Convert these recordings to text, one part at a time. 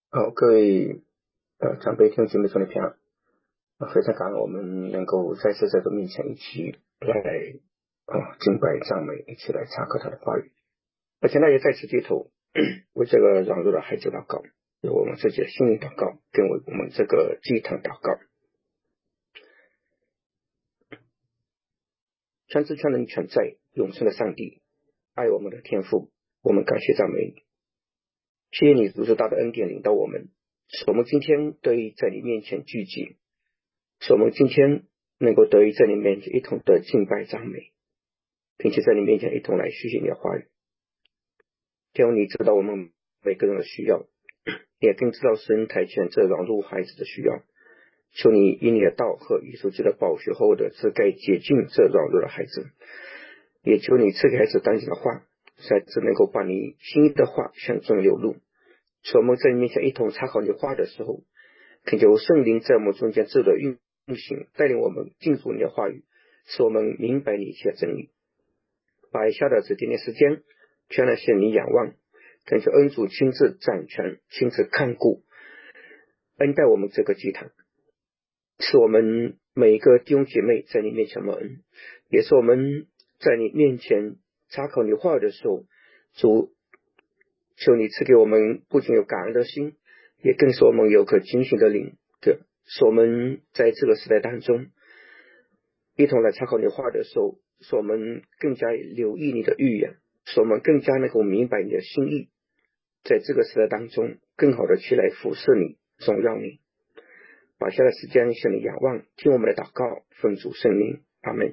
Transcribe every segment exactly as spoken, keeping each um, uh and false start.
好，各位呃长辈弟兄姊妹兄弟平安。啊，非常感恩我们能够再次在主面前一起来啊敬拜赞美，一起来查考他的话语。而且呢，也再次低头为这个软弱的孩子祷告，为我们自己的心灵祷告，跟为我们这个祭坛祷告。全知全能全在永生的上帝，爱我们的天父，我们感谢赞美你，谢谢你如此大的恩典领导我们，使我们今天得以在你面前聚集，使我们今天能够得以在你面前一同的敬拜赞美，并且在你面前一同来学习你的话语。天父，你知道我们每个人的需要，也更知道神台前这软弱孩子的需要。求你以你的道和耶稣基督的宝血后的赐该洁净这软弱的孩子，也求你赐给孩子当今的话，使孩子能够把你心意的话向中流露。使我们在你面前一同查考你话的时候，恳求圣灵在我们中间自的运行，带领我们进入你的话语，使我们明白你一切真理。把以下的这点点时间全来向你仰望，恳求恩主亲自掌权，亲自看顾，恩待我们这个祭坛，使我们每一个弟兄姐妹在你面前蒙恩，也是我们在你面前查考你话语的时候，主求你赐给我们不仅有感恩的心，也更使我们有颗警醒的灵，使我们在这个时代当中一同来查考你话的时候，使我们更加留意你的预言，使我们更加能够明白你的心意，在这个时代当中更好的去来服侍你，荣耀你。把下的时间向你仰望，听我们的祷告，奉主圣名，阿们。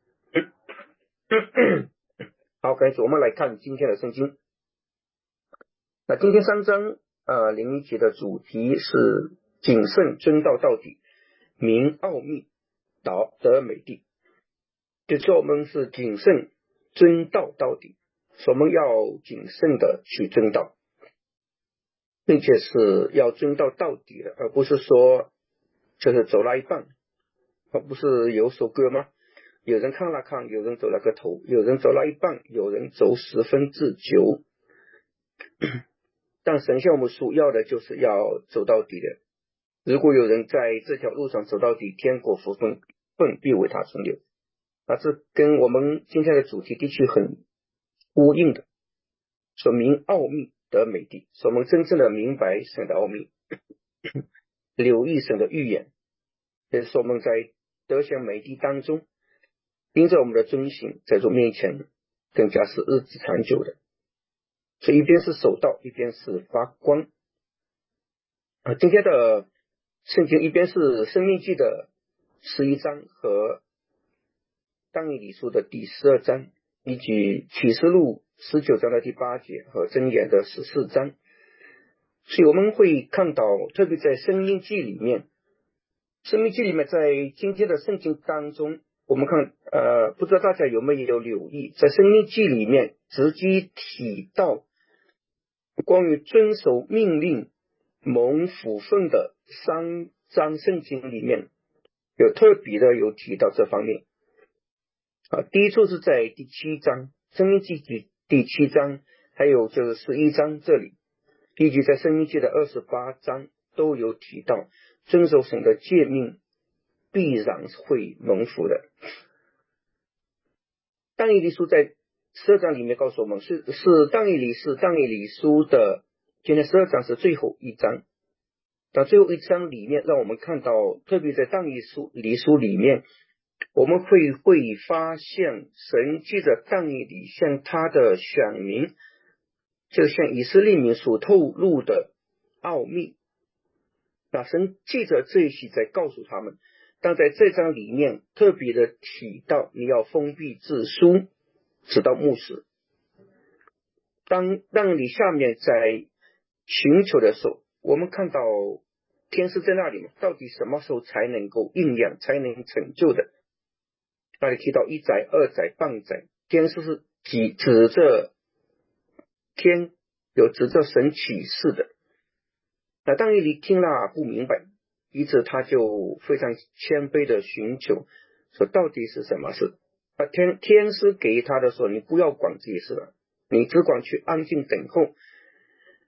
好，开始我们来看今天的圣经。那今天三章呃零一节的主题是谨慎遵道到底，明奥秘，道得美地。就说我们是谨慎遵道到底，所以我们要谨慎的去遵道，并且是要遵道到底的，而不是说就是走了一半。而不是有首歌吗？有人看了看，有人走了个头，有人走了一半，有人走十分之九。但神向我们所要的就是要走到底的。如果有人在这条路上走到底，天国福分分必为他存留。那这跟我们今天的主题的确很呼应的，说明奥秘得美地，说我们真正的明白神的奥秘，留意神的预言，也是说我们在得享美地当中，因着我们的遵行，在主面前更加是日子长久的。所以一边是守道，一边是发光。啊，今天的圣经一边是申命记的十一章和但以理书的第十二章，以及启示录十九章的第八节和箴言的十四章。所以我们会看到，特别在申命记里面，申命记里面在今天的圣经当中，我们看呃，不知道大家有没有留意，在申命记里面直接提到关于遵守命令蒙福分的三章圣经里面，有特别的有提到这方面。啊，第一处是在第七章，申命记第第七章，还有就是十一章这里，以及在申命记的二十八章都有提到，遵守神的诫命必然会蒙福的。但以理书在十二章里面告诉我们，是是但以理是但以理书的，今天十二章是最后一章。但最后一章里面让我们看到，特别在但以理书里面，我们会会发现神借着但以理向他的选民，就向以色列民所透露的奥秘。那神借着这些在告诉他们，但在这章里面特别的提到，你要封闭自书，直到末世。当让你下面在寻求的时候，我们看到天使在那里，到底什么时候才能够应验，才能成就的？那里提到一载、二载、半载，天使是指指着天，有指着神启示的。那当以理听了不明白，因此他就非常谦卑的寻求，说到底是什么事？啊，天天师给他的说，你不要管这些事了，你只管去安静等候。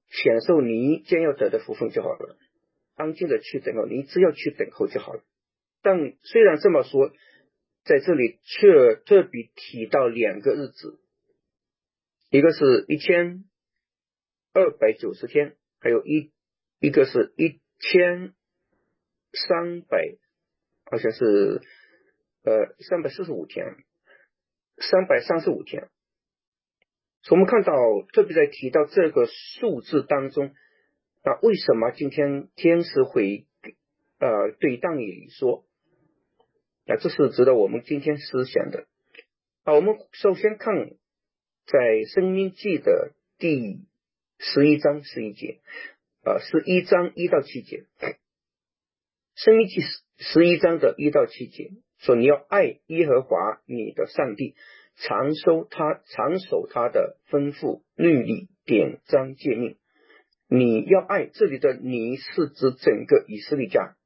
享受你将要得的福分就好了，安静的去等候，你只要去等候就好了。但虽然这么说，在这里却特别提到两个日子，一个是一千二百九十天，还有一一个是一千三百，好像是呃三百四十五天，三百三十五天。所以我们看到，特别在提到这个数字当中，那为什么今天天使会呃对但以理说？那这是值得我们今天思想的。啊，我们首先看在申命记的第十一章十一节，啊，十一章一到七节，申命记十一章的一到七节说，你要爱耶和华你的上帝，常守他常守他的吩咐律例典章诫命。你要爱，这里的你是指整个以色列家，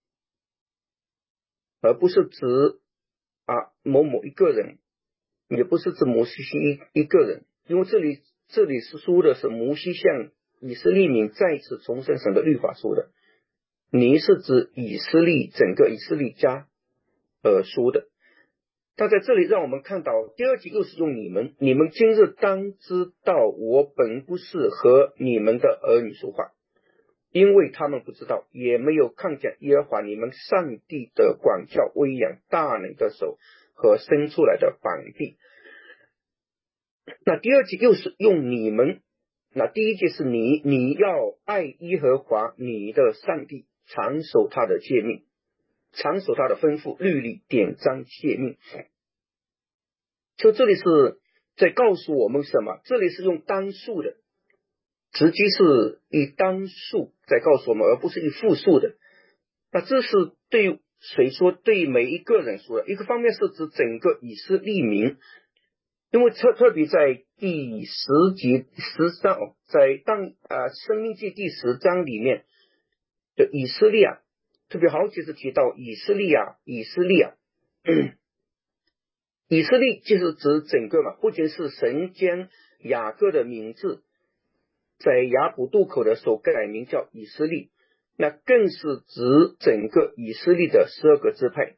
而不是指啊某某一个人，也不是指摩西一一个人，因为这里这里是说的是摩西向以色列民再次重申神的律法说的，你是指以色列整个以色列家而说的。但在这里让我们看到第二节又是用你们，你们今日当知道，我本不是和你们的儿女说话，因为他们不知道，也没有看见耶和华你们上帝的管教威严大能的手和伸出来的膀臂。那第二节又是用你们，那第一节是你，你要爱耶和华你的上帝，常守他的诫命，常守他的吩咐律例典章诫命。就这里是在告诉我们什么？这里是用单数的，直接是以单数在告诉我们，而不是以复数的。那这是对谁说？对每一个人说的。一个方面是指整个以色列民，因为特特别在第十节十章，在当呃申命记第十章里面的以色列啊，特别好几次提到以色列啊，以色列啊。以色列就是指整个嘛，不仅是神将雅各的名字在雅卜渡口的时候改名叫以色列，那更是指整个以色列的十二个支派。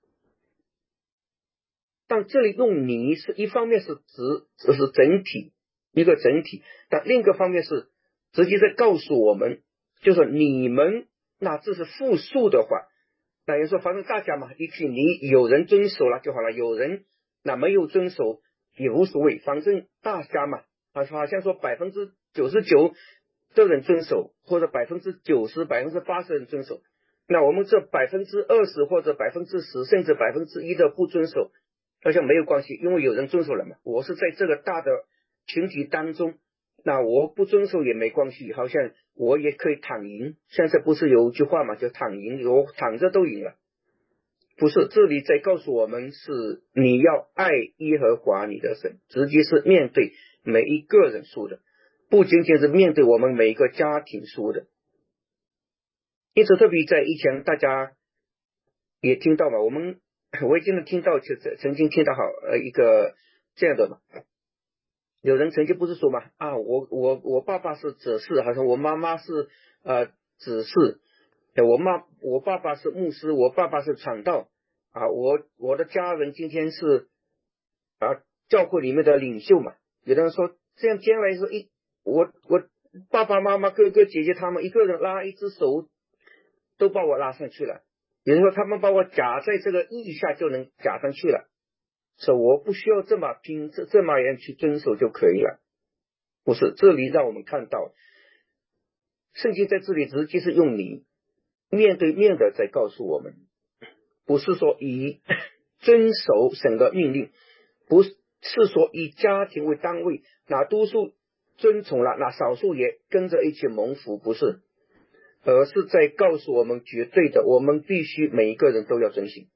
但这里用你是一方面是指这是整体一个整体，但另一个方面是直接在告诉我们，就是你们，那这是复数的话，那有时候反正大家嘛，一起你有人遵守了就好了，有人那没有遵守也无所谓，反正大家嘛，好像说百分之九十九的人遵守，或者百分之九十、百分之八十人遵守，那我们这百分之二十或者百分之十甚至百分之一的不遵守，好像没有关系，因为有人遵守了嘛。我是在这个大的群体当中，那我不遵守也没关系，好像我也可以躺赢。现在不是有一句话嘛，叫躺赢，我躺着都赢了。不是，这里在告诉我们是你要爱耶和华你的神，直接是面对每一个人说的，不仅仅是面对我们每一个家庭说的。因此特别在以前大家也听到嘛，我们我也经常听到，就是曾经听到好呃一个这样的嘛，有人曾经不是说嘛啊，我我我爸爸是执事，好像我妈妈是呃执事，我妈我爸爸是牧师，我爸爸是传道啊，我我的家人今天是啊教会里面的领袖嘛。有的人说这样将来说一我我爸爸妈妈哥哥姐姐他们一个人拉一只手都把我拉上去了，有人说他们把我夹在这个腋下就能夹上去了，说我不需要这么拼这这么样去遵守就可以了。不是，这里让我们看到圣经在这里直接是用你面对面的在告诉我们，不是说以遵守神的命令，不是说以家庭为单位，那多数遵从了，那少数也跟着一起蒙福，不是，而是在告诉我们绝对的，我们必须每一个人都要遵行。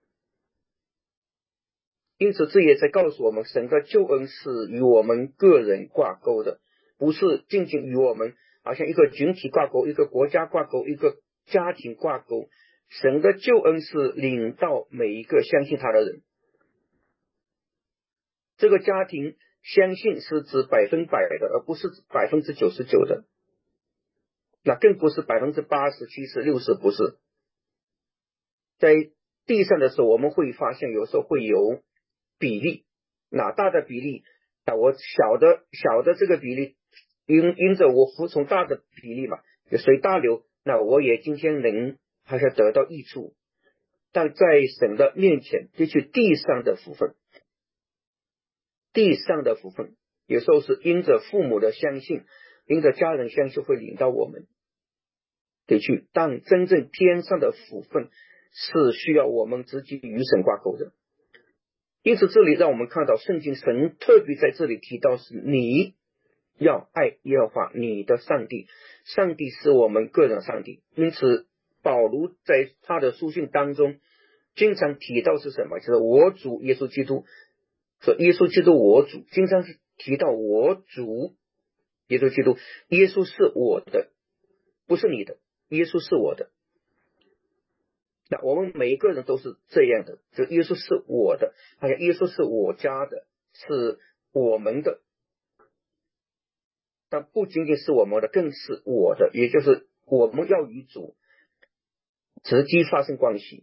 因此这也在告诉我们，神的救恩是与我们个人挂钩的，不是仅仅与我们好像一个群体挂钩，一个国家挂钩，一个家庭挂钩。神的救恩是领到每一个相信他的人。这个家庭相信是指百分百的，而不是百分之九十九的。 那更不是百分之八十、七十、六十，不是。在地上的时候，我们会发现有时候会有比例，哪大的比例啊，我小的小的这个比例，因因着我服从大的比例嘛，就随大流，那我也今天能还是得到益处。但在神的面前，就去地上的福分，地上的福分，有时候是因着父母的相信，因着家人相信会领到我们得去，但真正天上的福分是需要我们直接与神挂钩的。因此这里让我们看到圣经神特别在这里提到是你要爱耶和华你的上帝，上帝是我们个人上帝。因此保罗在他的书信当中经常提到是什么，就是我主耶稣基督，说耶稣基督我主，经常是提到我主耶稣基督，耶稣是我的，不是你的，耶稣是我的。那我们每一个人都是这样的，就耶稣是我的，好像耶稣是我家的，是我们的，但不仅仅是我们的，更是我的，也就是我们要与主直接发生关系，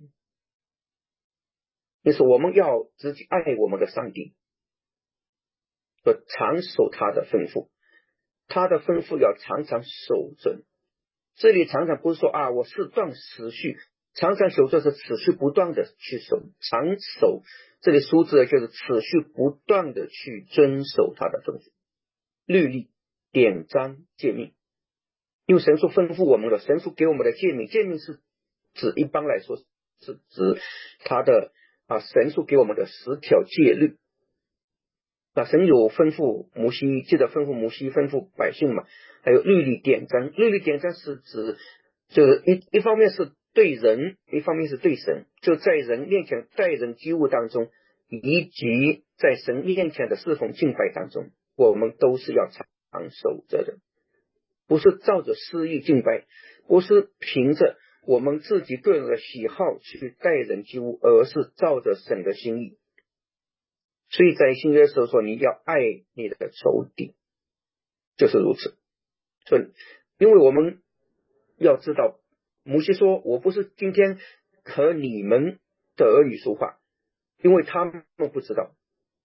就是我们要直接爱我们的上帝，和常守他的吩咐，他的吩咐要常常守着。这里常常不是说啊，我适当持续，常常守着是持续不断的去守，常守这里书字就是持续不断的去遵守他的吩咐、律例、典章、诫命。因为神所吩咐我们的，神所给我们的诫命，诫命是指一般来说是指他的啊，神所给我们的十条诫律。那神有吩咐摩西，记得吩咐摩西吩咐百姓嘛，还有律例典章。律例典章是指就是一一方面是对人，一方面是对神，就在人面前待人接物当中，以及在神面前的侍奉敬拜当中，我们都是要常守着的，不是照着私意敬拜，不是凭着我们自己个人的喜好去待人接物，而是照着神的心意。所以在新约的时候说你要爱你的仇敌，就是如此。所以因为我们要知道，摩西说我不是今天和你们的儿女说话，因为他们不知道。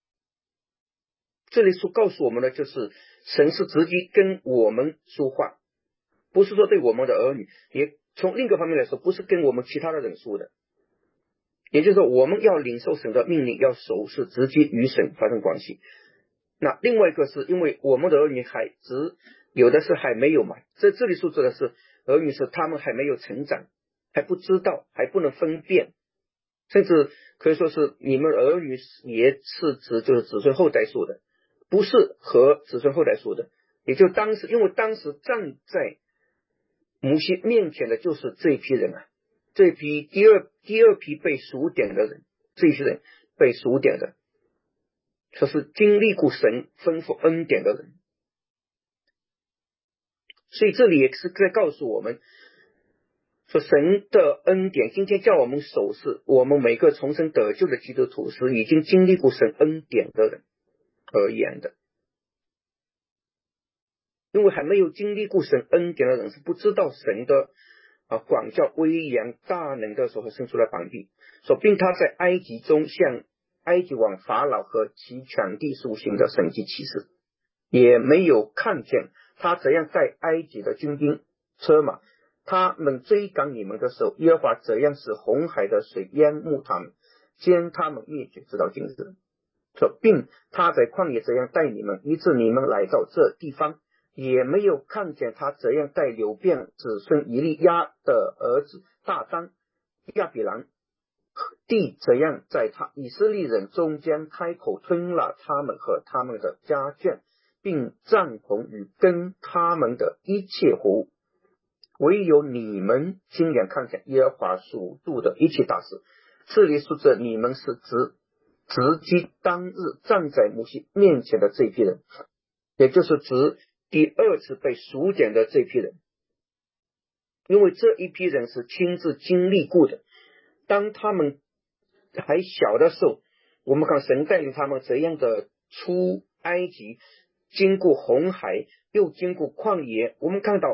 这里所告诉我们的就是神是直接跟我们说话，不是说对我们的儿女，也从另一个方面来说不是跟我们其他的人说的。也就是说我们要领受神的命令，要守，是直接与神发生关系。那另外一个是因为我们的儿女还只有的是还没有嘛，在这里说指的是儿女是他们还没有成长，还不知道，还不能分辨，甚至可以说是你们儿女也是指就是子孙后代说的，不是和子孙后代说的。也就当时因为当时站在摩西面前的就是这一批人啊，这一批第二第二批被数点的人，这一批人被数点的，这是经历过神吩咐恩典的人。所以这里也是在告诉我们说，神的恩典今天叫我们守，是我们每个重生得救的基督徒是已经经历过神恩典的人而言的。因为还没有经历过神恩典的人是不知道神的啊管教威严大能的时候生出来膀臂，说并他在埃及中向埃及王法老和其全地所行的神迹奇事，也没有看见他怎样带埃及的军兵车马，他们追赶你们的时候，耶和华怎样使红海的水淹没他们，将他们灭绝直到今日。说并他在旷野怎样带你们，以致你们来到这地方，也没有看见他怎样带流便子孙以利亚的儿子大丹亚比兰地怎样在他以色列人中间开口吞了他们和他们的家眷，并帐篷与跟他们的一切活物。唯有你们亲眼看见耶和华所做的一切大事。这里说着你们是直直击当日站在摩西面前的这批人，也就是指第二次被数点的这批人。因为这一批人是亲自经历过的，当他们还小的时候，我们看神带领他们怎样的出埃及，经过红海，又经过旷野，我们看到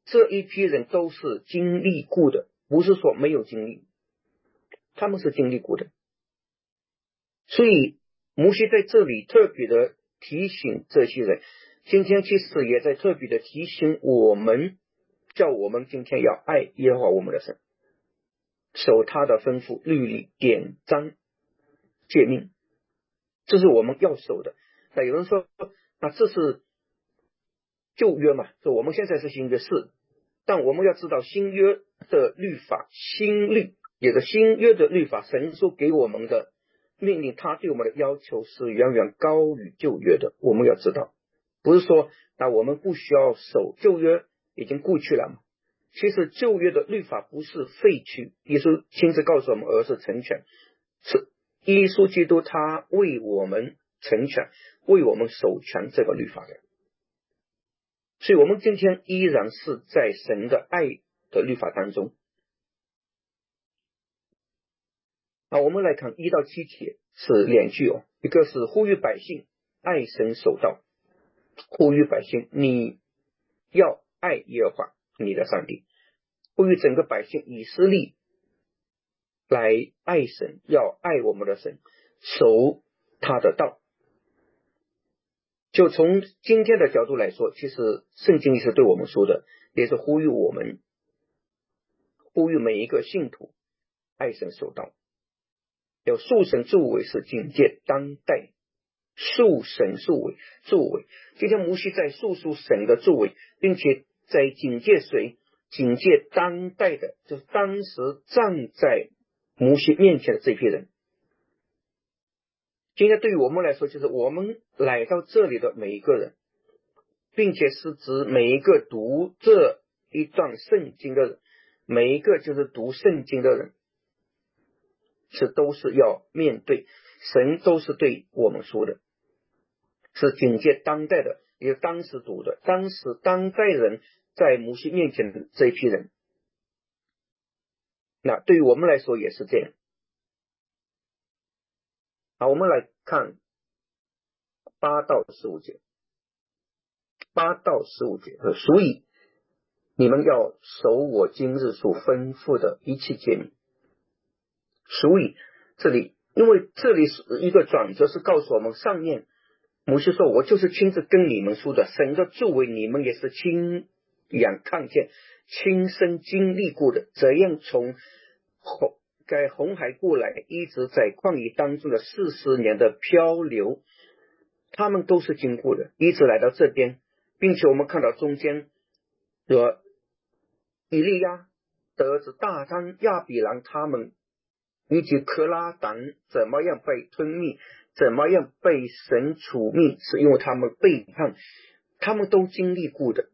这一批人都是经历过的，不是说没有经历，他们是经历过的。所以摩西在这里特别的提醒这些人，今天其实也在特别的提醒我们，叫我们今天要爱耶和华我们的神，守他的吩咐、律例、典章、诫命，这是我们要守的。那有人说，那这是旧约嘛，说我们现在是新约，是，但我们要知道新约的律法，新律也是新约的律法，神所给我们的命令，他对我们的要求是远远高于旧约的。我们要知道，不是说那我们不需要守旧约，已经过去了嘛。其实旧约的律法不是废去，耶稣亲自告诉我们，而是成全，是耶稣基督他为我们成全，为我们守全这个律法的。所以我们今天依然是在神的爱的律法当中。那我们来看一到七节是两句哦，一个是呼吁百姓爱神守道，呼吁百姓你要爱耶和华你的上帝，呼吁整个百姓以色列来爱神，要爱我们的神，守他的道。就从今天的角度来说，其实圣经也是对我们说的，也是呼吁我们，呼吁每一个信徒爱神守道。有属神作为是警戒当代，属神作为作为今天摩西在述说神的作为，并且在警戒谁？警戒当代的，就是当时站在摩西面前的这批人。今天对于我们来说，就是我们来到这里的每一个人，并且是指每一个读这一段圣经的人，每一个就是读圣经的人，是都是要面对神，都是对我们说的，是警戒当代的，也是当时读的，当时当代人在摩西面前的这一批人。那对于我们来说也是这样。好，我们来看八到十五节。八到十五节，所以你们要守我今日所吩咐的一切诫命。所以这里，因为这里是一个转折，是告诉我们上面摩西说，我就是亲自跟你们说的，神的作为你们也是亲眼看见、亲身经历过的，怎样从红该红海过来，一直在旷野当中的四十年的漂流，他们都是经过的，一直来到这边，并且我们看到中间有以利亚的儿子大张亚比兰他们以及科拉党怎么样被吞灭，怎么样被神处灭，是因为他们背叛，他们都经历过的。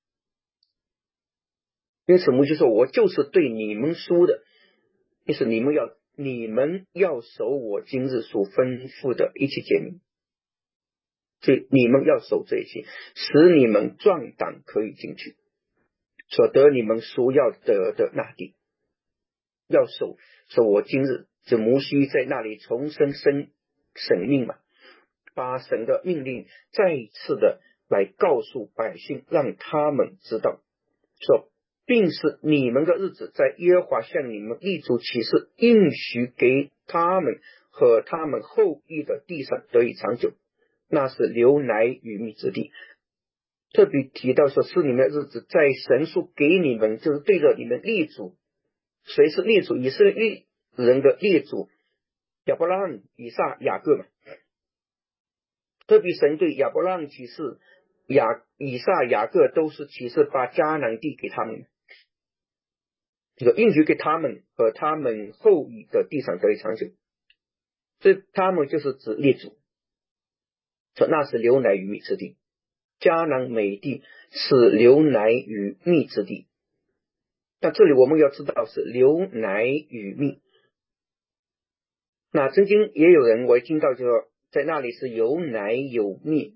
因此摩西说，我就是对你们说的，意思你们要你们要守我今日所吩咐的一切诫命，所以你们要守这些，使你们壮胆可以进去，所得你们所要得的那地。要守守我今日，这摩西在那里重生生神命嘛，把神的命令再一次的来告诉百姓，让他们知道，说并是你们的日子在耶和华向你们立足起誓应许给他们和他们后裔的地上得以长久，那是流奶与蜜之地。特别提到说是你们的日子在神所给你们，就是对着你们立足。谁是列祖？以色列人的列祖亚伯拉罕、以撒、雅各嘛。特别神对亚伯拉罕启示，雅以撒、雅各都是启示把迦南地给他们，这个应许给他们和他们后裔的地上得以长久，所以他们就是指列祖，说那是流奶与蜜之地，迦南美地是流奶与蜜之地。那这里我们要知道是流奶与蜜。那曾经也有人我也听到就说在那里是有奶有蜜，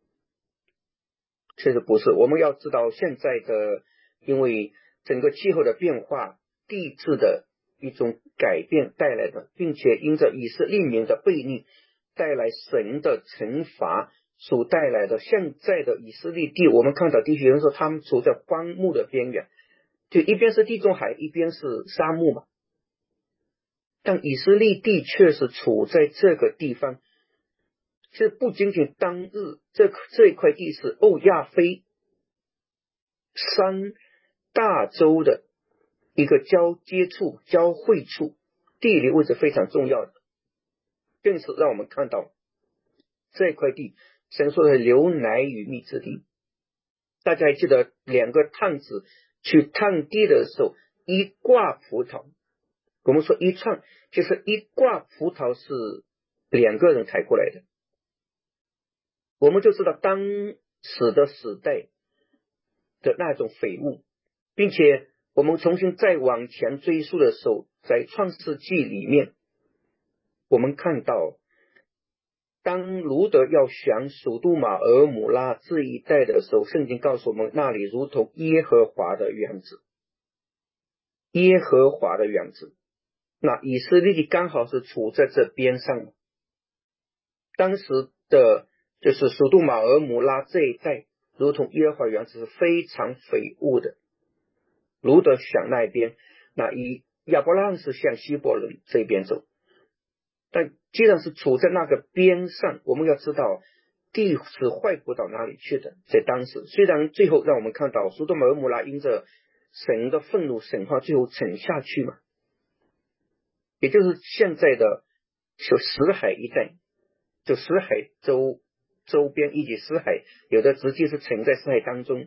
其实不是。我们要知道现在的因为整个气候的变化，地质的一种改变带来的，并且因着以色列民的悖逆带来神的惩罚， 所带来的现在的以色列地，我们看到地区人说他们处在荒漠的边缘，就一边是地中海，一边是沙漠嘛。但以色列地确实处在这个地方，这不仅仅当日这这一块地是欧亚非三大洲的一个交接处、交汇处，地理位置非常重要的，更是让我们看到这块地神说的流奶与蜜之地。大家还记得两个探子去探地的时候，一挂葡萄，我们说一串，其实一挂葡萄是两个人抬过来的。我们就知道当时的时代的那种匪物，并且我们重新再往前追溯的时候，在创世纪里面我们看到，当卢德要降索多玛俄姆拉这一带的时候，圣经告诉我们那里如同耶和华的园子，耶和华的园子。那以色列地刚好是处在这边上，当时的就是索多玛俄姆拉这一带如同耶和华园子是非常匪恶的。卢德想那边，那以亚伯拉罕是向希伯伦这边走，但既然是处在那个边上，我们要知道地是坏不到哪里去的。在当时虽然最后让我们看到索多玛俄姆拉因着神的愤怒审判最后沉下去嘛，也就是现在的就死海一带，就死海周周边以及死海有的直接是沉在死海当中，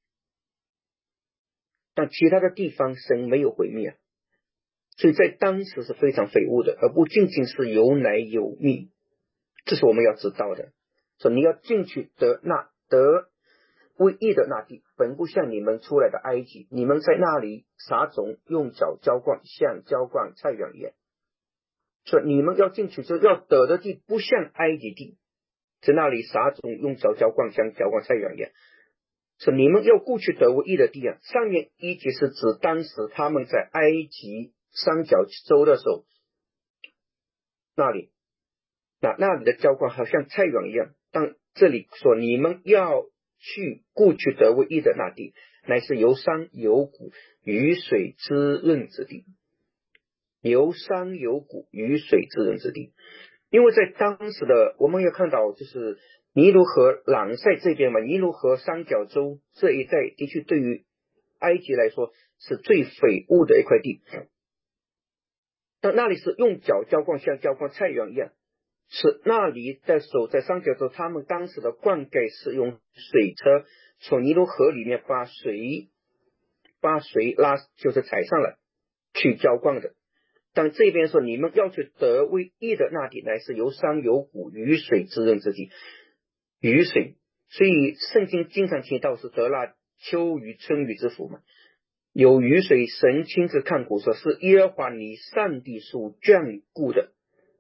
但其他的地方神没有毁灭，所以在当时是非常匪恶的，而不仅仅是有奶有蜜，这是我们要知道的。说你要进去得那得为义的那地，本不像你们出来的埃及，你们在那里撒种，用脚浇灌，像浇灌菜园一样。说你们要进去就要得的地不像埃及地，在那里撒种，用脚浇灌，像浇灌菜园一样。说你们要过去得为义的地啊，上面一节是指当时他们在埃及三角洲的时候，那里那那里的浇灌好像菜园一样，但这里说你们要去过去得为义的那地，乃是有山有谷，雨水滋润之地，有山有谷，雨水滋润之地。因为在当时的我们要看到就是尼罗河朗塞这边嘛，尼罗河三角洲这一带的确对于埃及来说是最匪恶的一块地，但那里是用脚浇灌，像浇灌菜园一样，是那里在守在三角洲，他们当时的灌溉是用水车从尼罗河里面把水把水拉就是踩上来去浇灌的。但这边说你们要去得为义的那地，乃是有山有谷，雨水滋润之地。雨水，所以圣经经常提到是得那秋雨春雨之福嘛。有雨水，神亲自看顾，说是耶和华你上帝所眷顾的。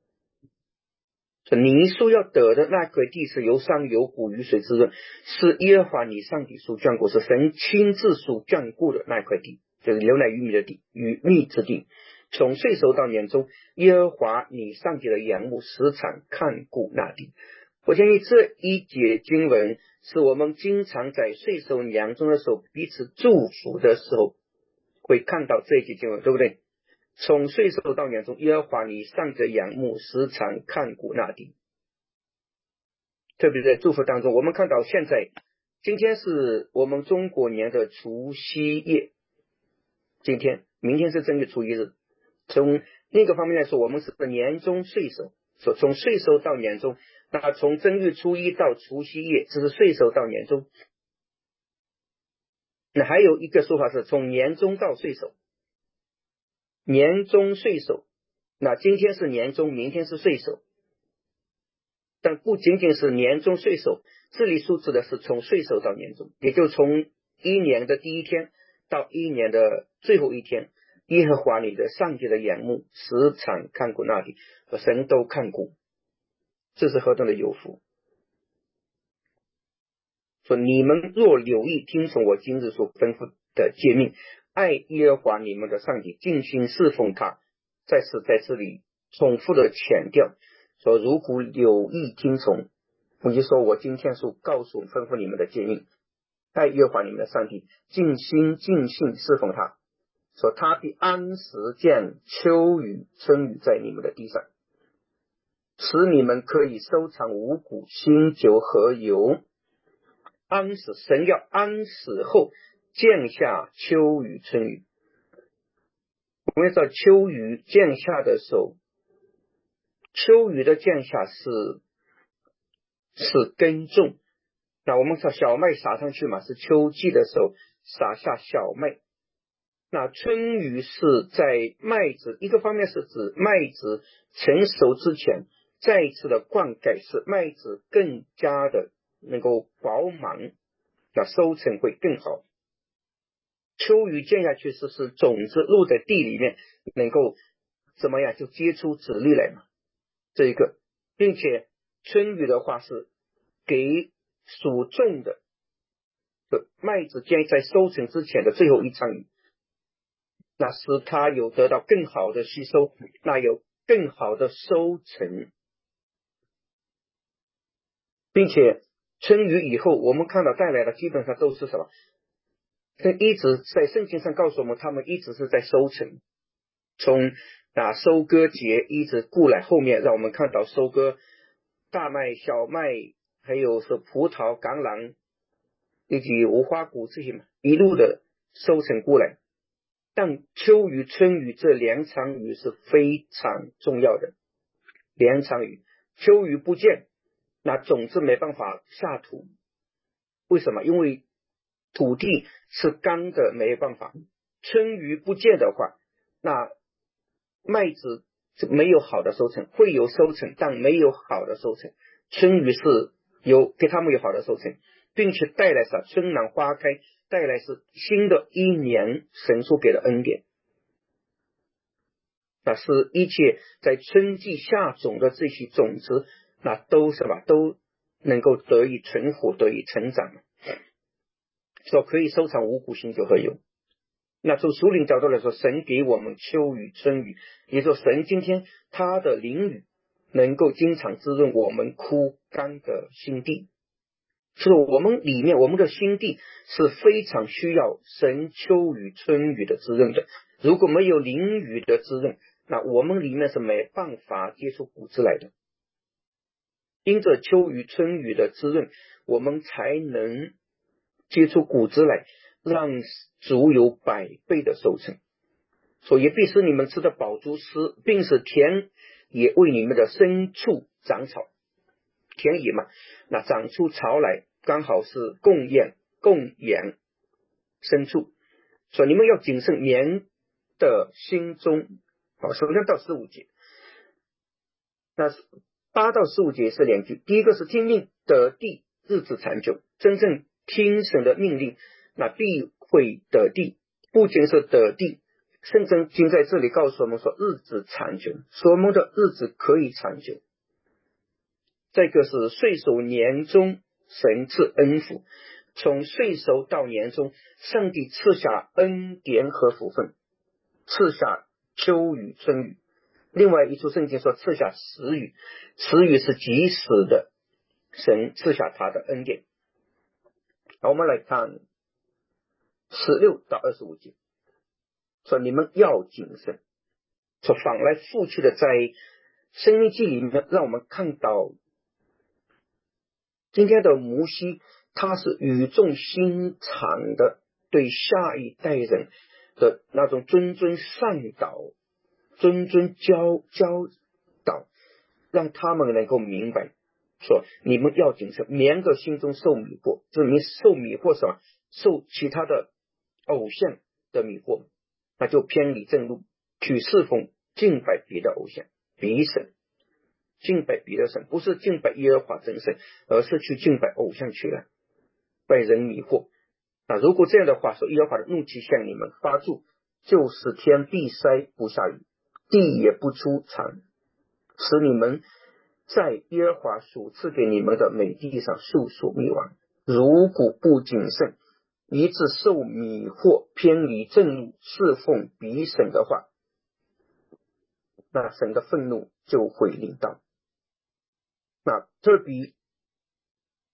你所要得的那块地是有山有谷，雨水滋润，是耶和华你上帝所眷顾，是神亲自所眷顾的那块地，就是流奶与蜜的地，与蜜之地。从岁首到年终，耶和华你上帝的眼目时常看顾那地。我相信这一节经文是我们经常在岁首年终的时候彼此祝福的时候会看到这一节经文，对不对？从岁首到年终，耶和华你上帝的眼目时常看顾那地。特别在祝福当中，我们看到现在今天是我们中国年的除夕夜，今天明天是正月初一日。从另一个方面来说，我们是年终岁首，说从岁首到年终，那从正月初一到除夕夜，这是岁首到年终。那还有一个说法是从年终到岁首，年终岁首，那今天是年终，明天是岁首。但不仅仅是年终岁首，这里所指的是从岁首到年终，也就从一年的第一天到一年的最后一天，耶和华你的上帝的眼目时常看顾那地，和神都看顾，这是何等的有福。说你们若留意听从我今日所吩咐的诫命，爱耶和华你们的上帝，尽心侍奉他。再次在这里重复的强调说，如果留意听从我就说我今天所告诉吩咐你们的诫命，爱耶和华你们的上帝，尽心尽性侍奉他，说他必安时降秋雨春雨在你们的地上，使你们可以收藏五谷新酒和油。安时，神要安时后降下秋雨春雨。我们知道秋雨降下的时候，秋雨的降下是是耕种。那我们说小麦撒上去嘛，是秋季的时候撒下小麦。那春雨是在麦子，一个方面是指麦子成熟之前再一次的灌溉，使麦子更加的能够饱满，那收成会更好。秋雨降下去是使种子落在地里面能够怎么样就结出籽粒来嘛，这一个，并且春雨的话是给所种的麦子将在收成之前的最后一场雨，那使它有得到更好的吸收，那有更好的收成。并且春雨以后我们看到带来的基本上都是什么，一直在圣经上告诉我们，他们一直是在收成，从啊收割节一直过来，后面让我们看到收割大麦、小麦，还有是葡萄、橄榄以及无花果这些嘛，一路的收成过来。但秋雨春雨这两场雨是非常重要的，两场雨，秋雨不见，那种子没办法下土。为什么？因为土地是干的，没办法。春雨不见的话，那麦子没有好的收成，会有收成，但没有好的收成。春雨是有给他们有好的收成，并且带来啥？春暖花开，带来是新的一年神所给的恩典。那是一切在春季下种的这些种子，那都什么都能够得以存活，得以成长，说可以收藏五谷新酒和油。那从属灵角度来说，神给我们秋雨春雨，也就是说神今天他的淋雨能够经常滋润我们枯干的心地，所以我们里面我们的心地是非常需要神秋雨春雨的滋润的。如果没有淋雨的滋润，那我们里面是没办法结出果子来的。因着秋雨春雨的滋润，我们才能结出果子来，让足有百倍的收成。所以必使你们吃的饱足食，并使田也为你们的牲畜长草。田野嘛，那长出草来刚好是供养供养牲畜。所以你们要谨慎年的心中。好，首先到十五节，那八到十五节是两句。第一个是听命得地，日子长久。真正听神的命令，那必会得地。不仅是得地，圣经在这里告诉我们说日子长久，所我们的日子可以长久。这个是岁首年中神赐恩福，从岁首到年中，上帝赐下恩典和福分，赐下秋雨春雨。另外一处圣经说赐下时雨，时雨是及时的，神赐下他的恩典。好，我们来看十六到二十五节，说你们要谨慎。说反来覆去的，在申命记里面让我们看到今天的摩西他是语重心长的对下一代人的那种谆谆善导，谆谆教教导，让他们能够明白说你们要谨慎，免得心中受迷惑。就是你受迷惑什么？受其他的偶像的迷惑，那就偏离正路，去侍奉敬拜别的偶像，别神，敬拜别的神，不是敬拜耶和华真神，而是去敬拜偶像去了，被人迷惑。那如果这样的话，说耶和华的怒气向你们发作，就使天闭塞不下雨，地也不出产，使你们在耶和华所赐给你们的美地上受所灭亡。如果不谨慎，以致受迷惑，偏离正路，侍奉别神的话，那神的愤怒就会临到。那特别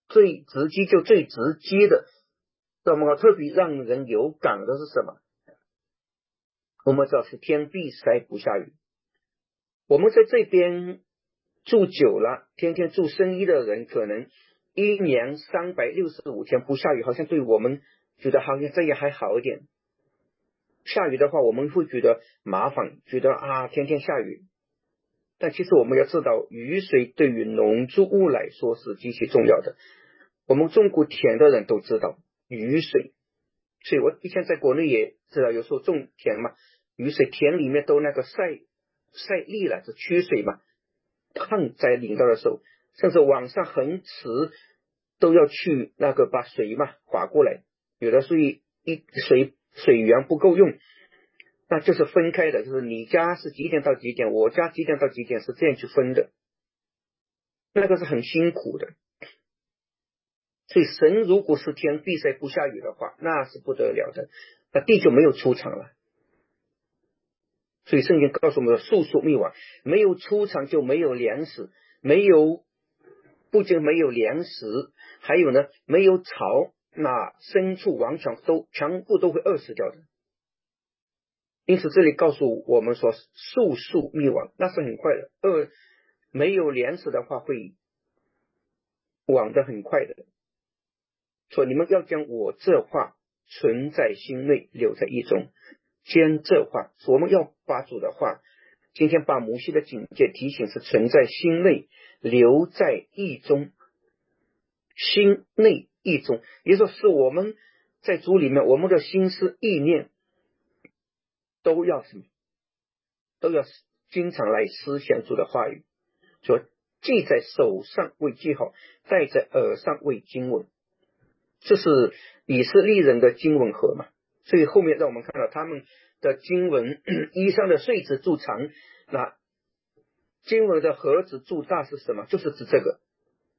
最直击就最直接的，那么特别让人有感的是什么？我们知道是天闭塞不下雨。我们在这边住久了，天天住生意的人，可能一年三百六十五天不下雨，好像对我们觉得好像这样还好一点。下雨的话，我们会觉得麻烦，觉得啊天天下雨。但其实我们要知道，雨水对于农作物来说是极其重要的。我们种过田的人都知道雨水，所以我以前在国内也知道，有时候种田嘛，雨水田里面都那个晒晒腻了，是缺水嘛，旱灾临到的时候，甚至往上横池都要去那个把水嘛划过来，有的是一一水水源不够用，那就是分开的，就是你家是几点到几点，我家几点到几点，是这样去分的，那个是很辛苦的。所以神如果是天闭塞不下雨的话，那是不得了的，那地就没有出产了。所以圣经告诉我们，树树灭亡，没有出产就没有粮食，没有不仅没有粮食，还有呢没有草，那牲畜完全都全部都会饿死掉的。因此这里告诉我们说树树灭亡，那是很快的，饿没有粮食的话会亡得很快的。说你们要将我这话存在心内，留在意中。将这话，我们要把主的话，今天把摩西的警戒提醒是存在心内，留在意中。心内意中，也就是说是我们在主里面，我们的心思意念都要什么？都要经常来思想主的话语。说记在手上为记号，戴在耳上为经文。这是以色列人的经文盒嘛，所以后面让我们看到他们的经文衣裳的穗子筑长，那经文的盒子筑大是什么？就是指这个，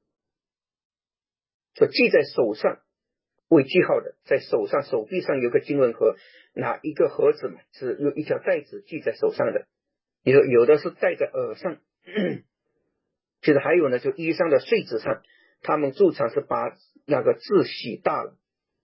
所记在手上为记号的，在手上手臂上有个经文盒，那一个盒子嘛，是有一条带子系在手上的，有有的是戴在耳上，其实还有呢，就衣裳的穗子上，他们筑长是把那个字写大了，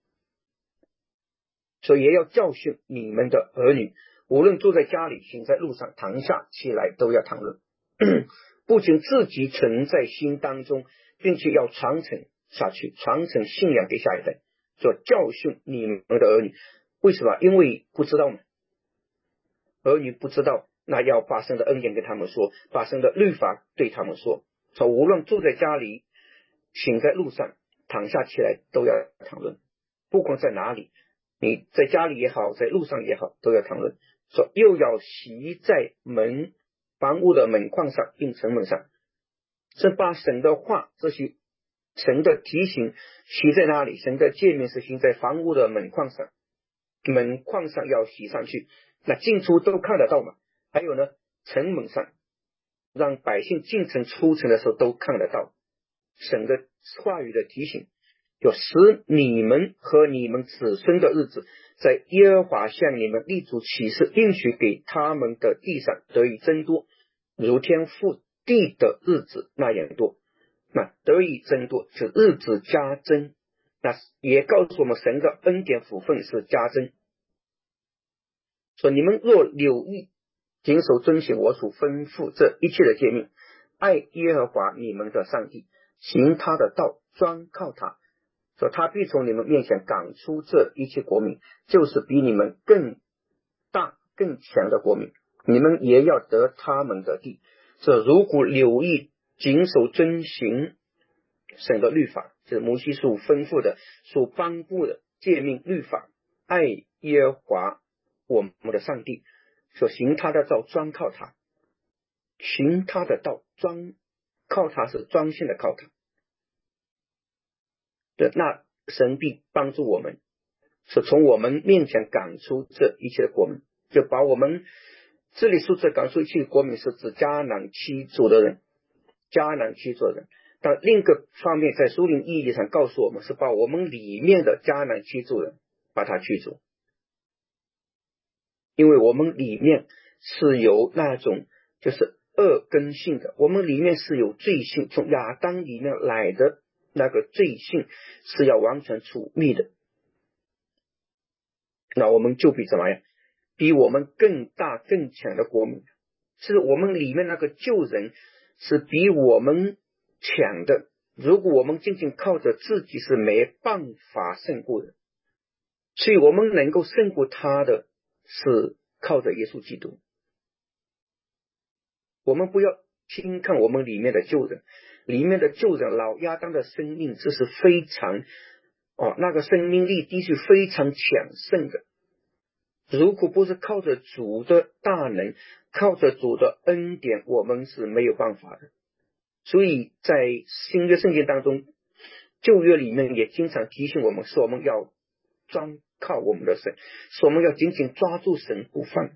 所以也要教训你们的儿女，无论住在家里，行在路上，堂下起来都要谈论，不仅自己存在心当中，并且要传承下去，传承信仰给下一代，说教训你们的儿女。为什么？因为不知道嘛，儿女不知道，那要把神的恩典跟他们说，把神的律法对他们说，说无论住在家里，行在路上，躺下起来都要谈论，不管在哪里，你在家里也好，在路上也好，都要谈论。说又要习在门房屋的门框上，并城门上，是把神的话，这些神的提醒习在哪里？神的诫命是行在房屋的门框上，门框上要习上去，那进出都看得到嘛。还有呢，城门上，让百姓进城出城的时候都看得到神的话语的提醒，就使你们和你们子孙的日子，在耶和华向你们立足起誓应许给他们的地上得以增多，如天覆地的日子那样多。那得以增多是日子加增，那也告诉我们神的恩典福分是加增。说你们若留意谨守遵行我所吩咐这一切的诫命，爱耶和华你们的上帝，行他的道，专靠他，说他必从你们面前赶出这一切国民，就是比你们更大更强的国民，你们也要得他们的地。这如果留意谨守遵行神的律法，就是摩西所吩咐的所颁布的诫命律法，爱耶和华我们的上帝，说行他的道，专靠他，行他的道，专靠他是专心的靠他，对，那神必帮助我们，是从我们面前赶出这一切的国民，就把我们这里说这赶出一切的国民是指迦南七族的人，迦南七族的人。但另一个方面，在属灵意义上告诉我们，是把我们里面的迦南七族人把它驱逐，因为我们里面是有那种就是恶根性的，我们里面是有罪性，从亚当里面来的那个罪性是要完全除灭的。那我们就比怎么样？比我们更大更强的国民，是我们里面那个旧人是比我们强的。如果我们仅仅靠着自己是没办法胜过的，所以我们能够胜过他的是靠着耶稣基督。我们不要轻看我们里面的旧人，里面的旧人老亚当的生命，这是非常哦，那个生命力的确非常强盛的。如果不是靠着主的大能，靠着主的恩典，我们是没有办法的。所以在新约圣经当中，旧约里面也经常提醒我们说，我们要专靠我们的神，说我们要紧紧抓住神不放。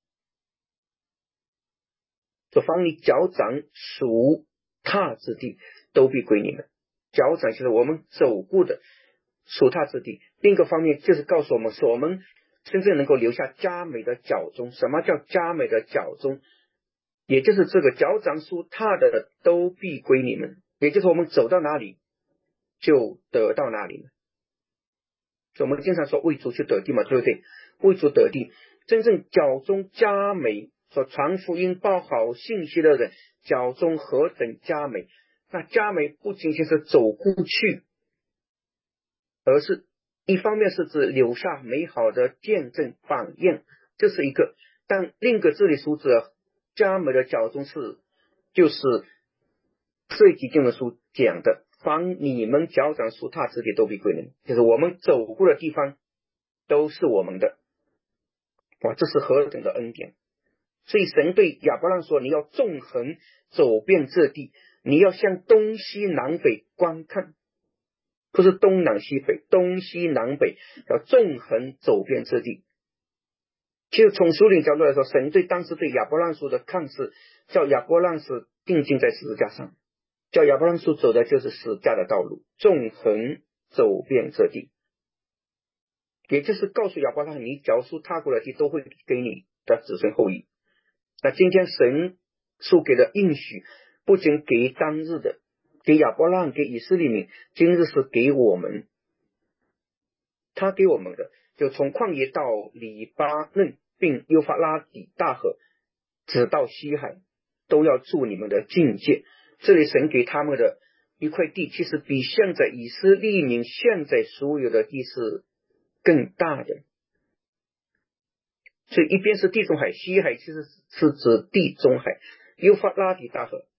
说凡你脚掌属踏之地，都必归你们。脚掌就是我们走过的属踏之地。另一个方面就是告诉我们说，我们真正能够留下佳美的脚中。什么叫佳美的脚中？也就是这个脚掌属踏的都必归你们，也就是我们走到哪里就得到哪里。所以我们经常说为主去得地嘛，对不对？为主得地，真正脚中佳美，所传福音报好信息的人脚中何等佳美。那佳美不仅仅是走过去，而是一方面是指留下美好的见证榜样，这是一个。但另一个这里所指佳美的脚中是就是这几经文书讲的，凡你们脚掌属踏之地都必归你们，就是我们走过的地方都是我们的。哇，这是何等的恩典。所以神对亚伯拉罕说，你要纵横走遍这地，你要向东西南北观看，不是东南西北，东西南北，要纵横走遍这地。其实从属灵角度来说，神对当时对亚伯拉罕说的看是叫亚伯拉罕是定睛在十字架上，叫亚伯拉罕所走的就是十字架的道路，纵横走遍这地，也就是告诉亚伯拉罕，你脚所踏过的地都会给你的子孙后裔。那今天神所给的应许不仅给当日的，给亚伯拉罕，给以色列民，今日是给我们。他给我们的就从旷野到黎巴嫩并幼发拉底大河直到西海，都要做你们的境界。这里神给他们的一块地，其实比现在以色列民现在所有的地是更大的。所以一边是地中海，西海其实是指地中海，幼发拉底大河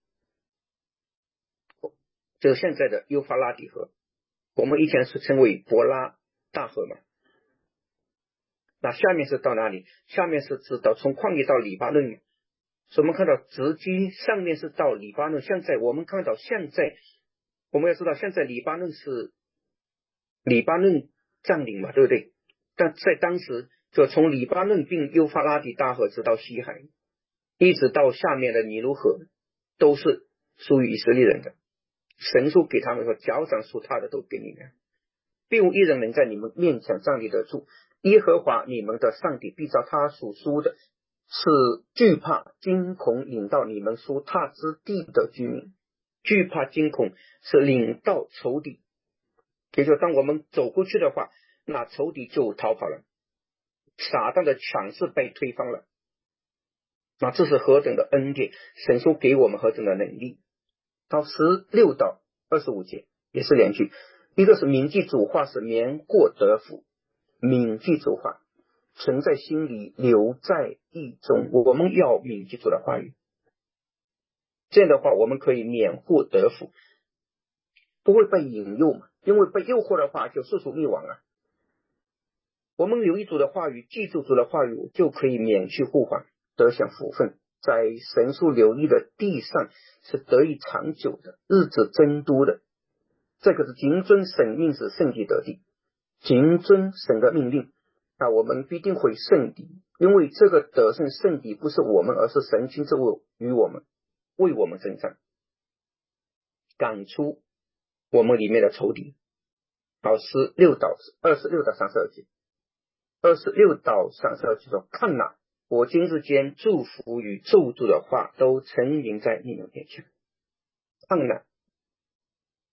就是现在的幼发拉底河，我们以前是称为伯拉大河嘛。那下面是到哪里？下面是指到从旷野到黎巴嫩。所以我们看到直击上面是到黎巴嫩，现在我们看到现在我们要知道现在黎巴嫩是黎巴嫩占领嘛，对不对？但在当时就从黎巴嫩并幼发拉底大河直到西海，一直到下面的尼罗河，都是属于以色列人的。神说给他们说，脚掌属他的都给你们，并无一人能在你们面前站立得住。耶和华你们的上帝必照他所说的，是惧怕惊恐领到你们所踏之地的居民。惧怕惊恐是领到仇敌，也就是当我们走过去的话，那仇敌就逃跑了，撒旦的强势被推翻了。那这是何等的恩典，神说给我们何等的能力。到十六到二十五节也是两句，一个是铭记主话，是免过得福。铭记主话存在心里，留在意中。我们要铭记主的话语，这样的话我们可以免祸得福，不会被引诱嘛，因为被诱惑的话就世俗灭亡了。我们留意主的话语，记住主的话语，就可以免去祸患，得享福分，在神所留意的地上是得以长久的，日子增多的。这个是谨遵神命使圣地得地，谨遵神的命令，那我们必定会胜敌，因为这个得胜胜敌不是我们，而是神亲自与我们，为我们征战，赶出我们里面的仇敌。好，十六到二十六到三十二节，二十六到三十二节说，看哪，我今日间祝福与咒诅的话都陈明在你们面前。看哪，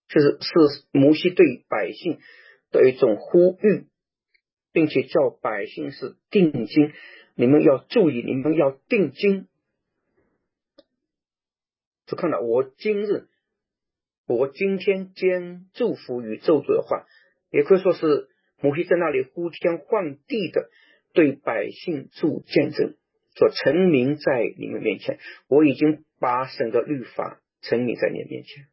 这是是摩西对百姓的一种呼吁，并且叫百姓是定睛，你们要注意，你们要定睛。就看到我今日我今天将祝福与咒诅的话，也可以说是摩西在那里呼天唤地的对百姓做见证，说陈明在你们面前，我已经把神的律法陈明在你们面前。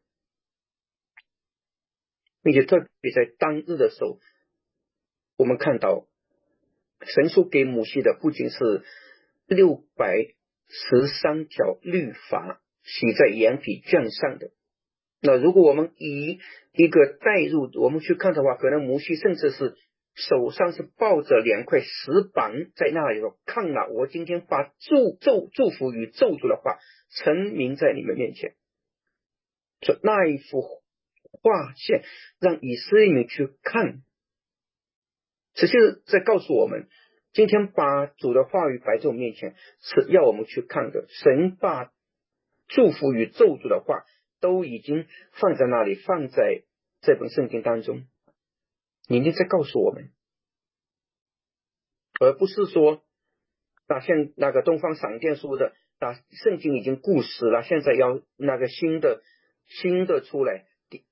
并且特别在当日的时候，我们看到神所给摩西的不仅是六百十三条律法写在羊皮卷上的。那如果我们以一个代入我们去看的话，可能摩西甚至是手上是抱着两块石板在那里说，看了我今天把祝咒祝福与咒诅的话陈明在你们面前。就那一幅画线让以色列民去看，实际在告诉我们，今天把主的话语摆在我们面前是要我们去看的。神把祝福与咒诅的话都已经放在那里，放在这本圣经当中，你一定在告诉我们，而不是说那像那个东方闪电说的，那圣经已经故死了，现在要那个新的新的出来。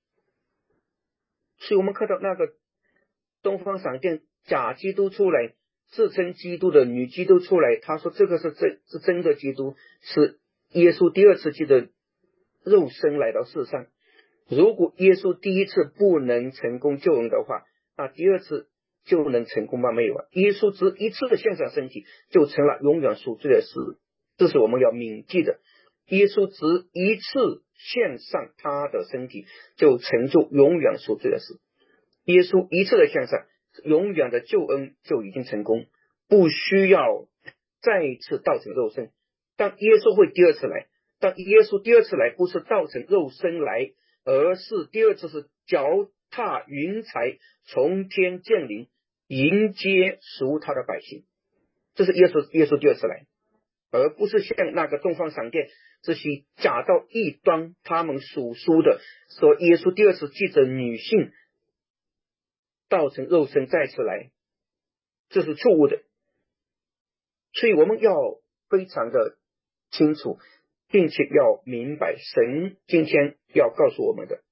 所以我们看到那个东方闪电假基督出来，自称基督的女基督出来，他说这个是真是真的基督，是耶稣第二次记的肉身来到世上。如果耶稣第一次不能成功救人的话，那第二次就能成功吗？没有啊！耶稣只一次的献上身体就成了永远赎罪的事，这是我们要铭记的。耶稣只一次献上他的身体就成就永远赎罪的事，耶稣一次的献上，永远的救恩就已经成功，不需要再一次道成肉身。但耶稣会第二次来，但耶稣第二次来不是道成肉身来，而是第二次是脚踏云彩从天降临，迎接属他的百姓。这是耶稣耶稣第二次来，而不是像那个东方闪电这些假道异端他们所说的，说耶稣第二次借着女性道成肉身再次来，这是错误的。所以我们要非常的清楚，并且要明白神今天要告诉我们的。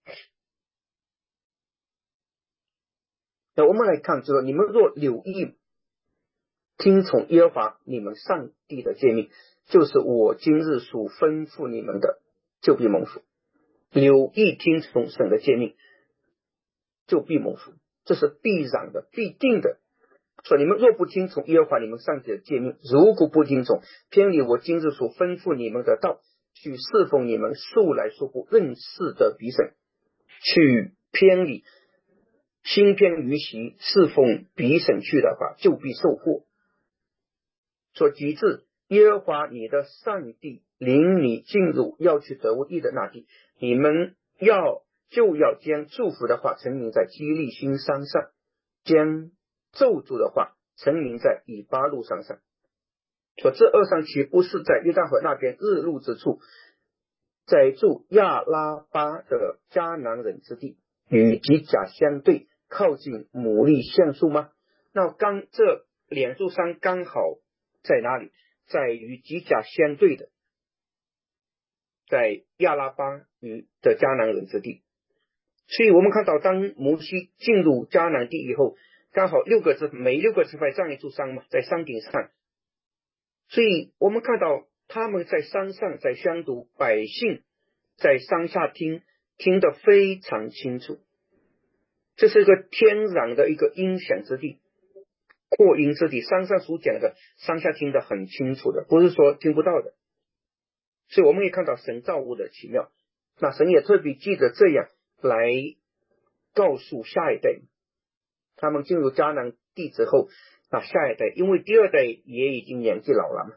那我们来看这个，你们若留意听从耶和华你们上帝的诫命，就是我今日所吩咐你们的，就必蒙福。留意听从神的诫命，就必蒙福，这是必然的，必定的。说你们若不听从耶和华你们上帝的诫命，如果不听从，偏离我今日所吩咐你们的道，去侍奉你们素来说不认识的彼神，去偏离心偏于习侍奉彼神去的话，就必受祸。说及至耶和华你的上帝领你进入要去得为义的那地，你们要就要将祝福的话陈明在基利心山上，将咒诅的话陈明在以巴路山上。说这二山岂不是在约旦河那边日落之处，在住亚拉巴的迦南人之地，与吉甲相对，靠近牡利橡树吗？那刚这两座山刚好在哪里？在与吉甲相对的，在亚拉巴与的迦南人之地。所以我们看到当摩西进入迦南地以后，刚好六个支每六个支派站一座山嘛，在山顶上。所以我们看到他们在山上在宣读，百姓在山下听，听得非常清楚。这是一个天然的一个音响之地，扩音之地，山上所讲的山下听得很清楚的，不是说听不到的。所以我们也看到神造物的奇妙，那神也特别记得这样来告诉下一代，他们进入迦南地之后，那下一代因为第二代也已经年纪老了嘛，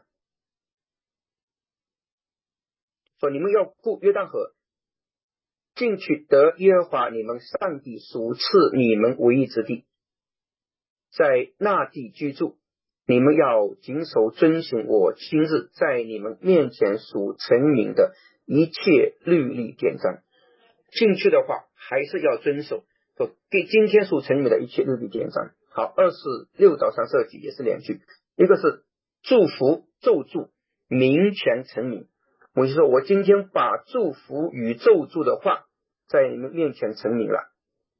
说你们要过约旦河，进去得耶和华你们上帝所赐你们为义之地，在那地居住，你们要谨守遵行我今日在你们面前所陈明的一切律例典章。 进去的话，还是要遵守说给今天所成立的一切日历典章。好，二十六到三十二节也是两句，一个是祝福咒诅明前成名。我就说我今天把祝福与咒诅的话在你们面前成名了。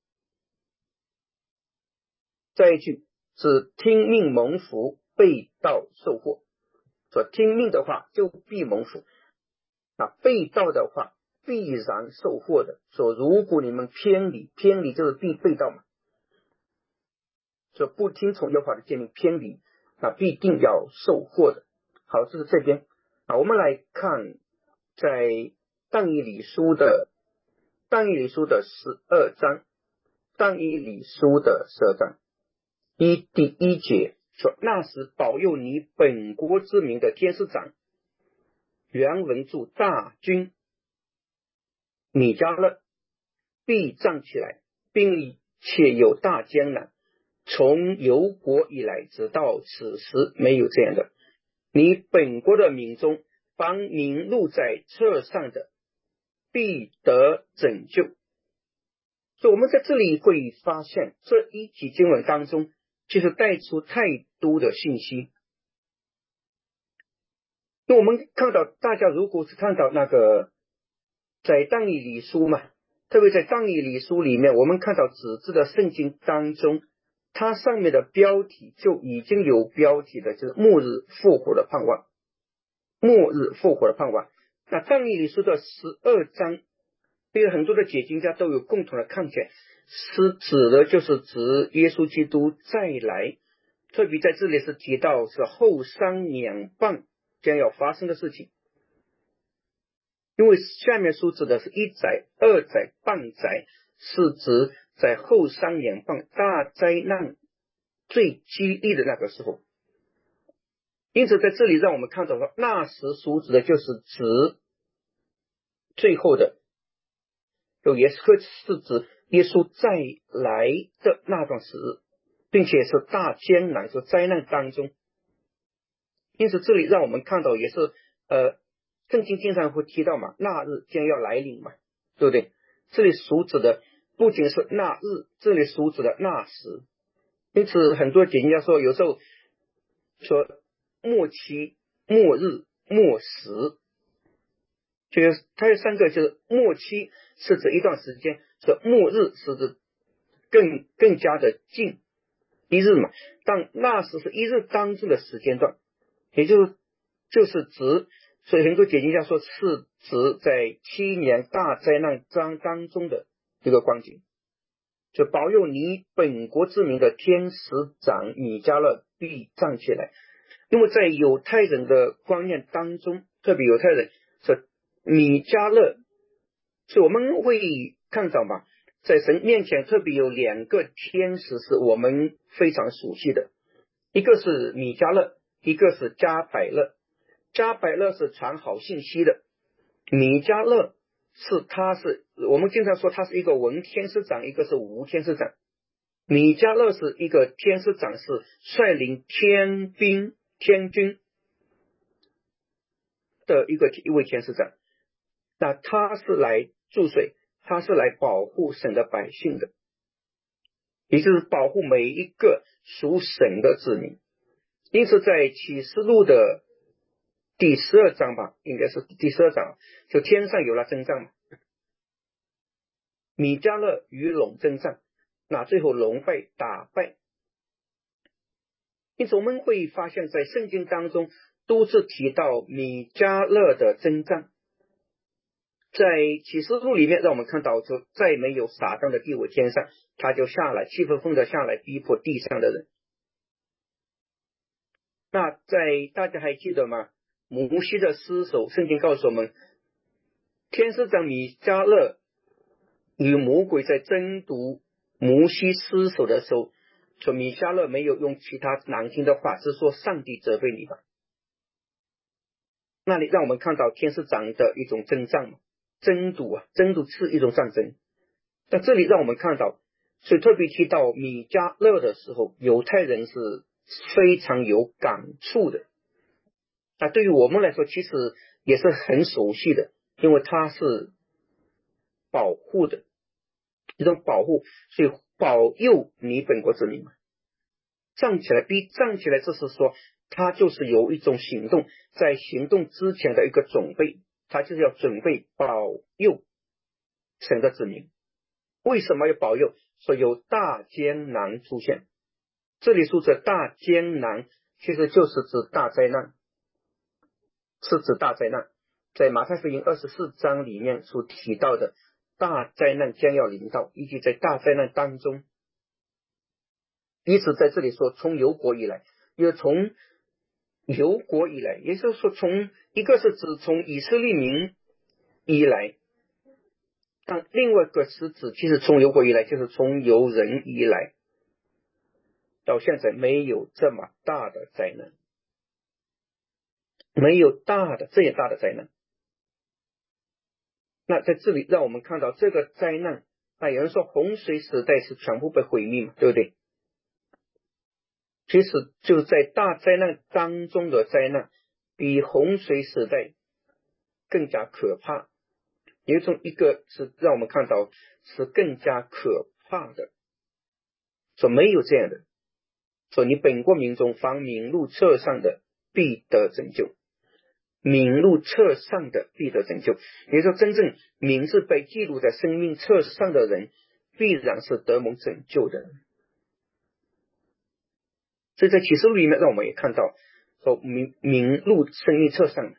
再一句是听命蒙福，背道受祸。说听命的话就必蒙福，啊，背道的话必然受祸的。说如果你们偏离，偏离就是必背道嘛。说不听从耶和华的诫命偏离，那必定要受祸的。好，这是这边啊，我们来看在但以理书的但以理书的十二章，但以理书的十二章一第一节说，那时保佑你本国之民的天司长原文注大军米迦勒必站起来，并且有大艰难，从游国以来直到此时没有这样的。你本国的民中凡名录在册上的必得拯救。所以我们在这里会发现这一节经文当中其实带出太多的信息。因为我们看到大家如果是看到那个在但以理书嘛，特别在但以理书里面，我们看到纸质的圣经当中，它上面的标题就已经有标题的，就是末日复活的盼望，末日复活的盼望。那但以理书的十二章，因为很多的解经家都有共同的看见，是指的就是指耶稣基督再来，特别在这里是提到是后三两棒将要发生的事情。因为下面所指的是一载、二载、半载，是指在后三两棒大灾难最激烈的那个时候。因此在这里让我们看到说，那时所指的就是指最后的，就也是是指耶稣再来的那段时日，并且是大艰难，是灾难当中。因此这里让我们看到也是呃圣经经常会提到嘛，那日将要来临嘛，对不对？这里所指的不仅是那日，这里所指的那时。因此很多解经家说，有时候说末期、末日、末时，就是它有三个，就是末期是指一段时间，说末日是指更更加的近一日嘛，但那时是一日当中的时间段，也就是就是指，所以很多解经家说是指在七年大灾难当当中的这个光景，就保佑你本国之民的天使长米迦勒必站起来。因为在犹太人的观念当中，特别犹太人说米迦勒，所以我们会看到嘛，在神面前特别有两个天使是我们非常熟悉的，一个是米迦勒，一个是加百勒。加百勒是传好信息的，米迦勒是他是我们经常说他是一个文天司长，一个是武天司长。米迦勒是一个天司长，是率领天兵天军的一个一位天司长，那他是来注水，他是来保护神的百姓的，也就是保护每一个属神的子民。因此在启示录的第十二章吧，应该是第十二章，就天上有了征战嘛，米迦勒与龙征战，那最后龙被打败。因此我们会发现在圣经当中都是提到米迦勒的征战。在启示录里面让我们看到，就再没有撒旦的地位天上，他就下来气愤愤的下来逼迫地上的人。那在大家还记得吗？摩西的尸首，圣经告诉我们，天使长米迦勒与魔鬼在争夺摩西尸首的时候，说米迦勒没有用其他难听的话，是说上帝责备你吧。那里让我们看到天使长的一种征战嘛，争夺啊，争夺是一种战争。那这里让我们看到，所以特别提到米迦勒的时候，犹太人是非常有感触的。那对于我们来说其实也是很熟悉的，因为他是保护的一种保护，所以保佑你本国之民嘛。站起来，逼站起来，这是说他就是有一种行动，在行动之前的一个准备，他就是要准备保佑神的子民。为什么要保佑？说有大艰难出现，这里说的大艰难其实就是指大灾难，是指大灾难。在马太福音二十四章里面所提到的大灾难将要临到，以及在大灾难当中，因此在这里说从犹国以来，也从犹国以来，也就是说从一个是指从以色列民以来，但另外一个是指其实从犹国以来就是从犹人以来，到现在没有这么大的灾难，没有大的这样大的灾难。那在这里让我们看到这个灾难，那有人说洪水时代是全部被毁灭嘛，对不对？其实就在大灾难当中的灾难比洪水时代更加可怕，有一种一个是让我们看到是更加可怕的，说没有这样的，说你本国民中凡名录册上的必得拯救，名录册上的必得拯救，也就是说真正名字被记录在生命册上的人必然是得蒙拯救的。所以在启示录里面让我们也看到说名名录生命册上的。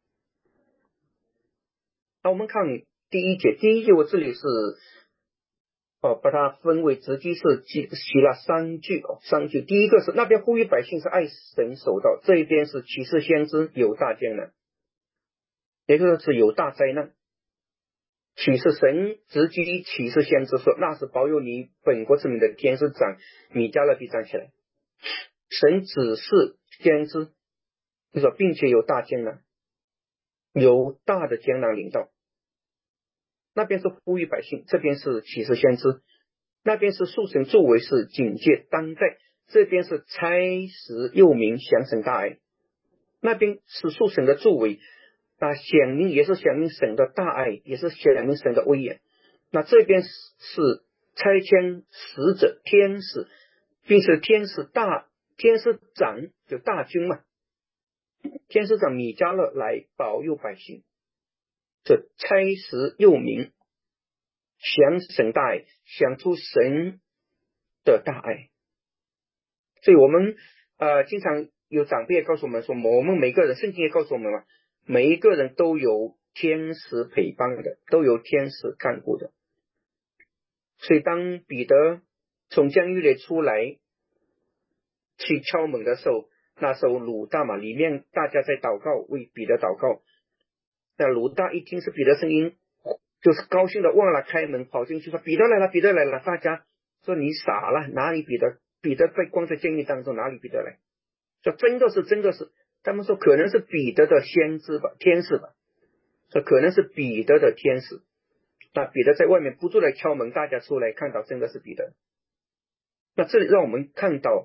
那我们看第一节，第一节我这里是哦，把它分为直接是写了三句哦，三句。第一个是那边呼吁百姓是爱神守道，这一边是启示先知有大艰难，也就是有大灾难。启示神直接启示先知说，那是保佑你本国之民的天使长米迦勒必站起来。神指示先知就说，并且有大艰难，有大的艰难临到。那边是呼吁百姓，这边是启示先知，那边是述神作为是警戒当代，这边是差使幼民降神大爱。那边是述神的作为，那显明也是显明神的大爱，也是显明神的威严。那这边是差遣使者天使，并且天使大天使长就大军嘛，天使长米迦勒来保佑百姓，这差使幼民降神大爱，想出神的大爱。所以我们呃经常有长辈也告诉我们说，我们每个人圣经也告诉我们嘛，每一个人都有天使陪伴的，都有天使看顾的。所以当彼得从监狱里出来去敲门的时候，那时候鲁大嘛，里面大家在祷告，为彼得祷告。那鲁大一听是彼得声音，就是高兴的忘了开门，跑进去说彼得来了，彼得来了。大家说你傻了，哪里彼得？彼得被关在监狱当中，哪里彼得来？说真的是真的是，他们说可能是彼得的先知吧，天使吧，说可能是彼得的天使。那彼得在外面不住来敲门，大家出来看到真的是彼得。那这里让我们看到，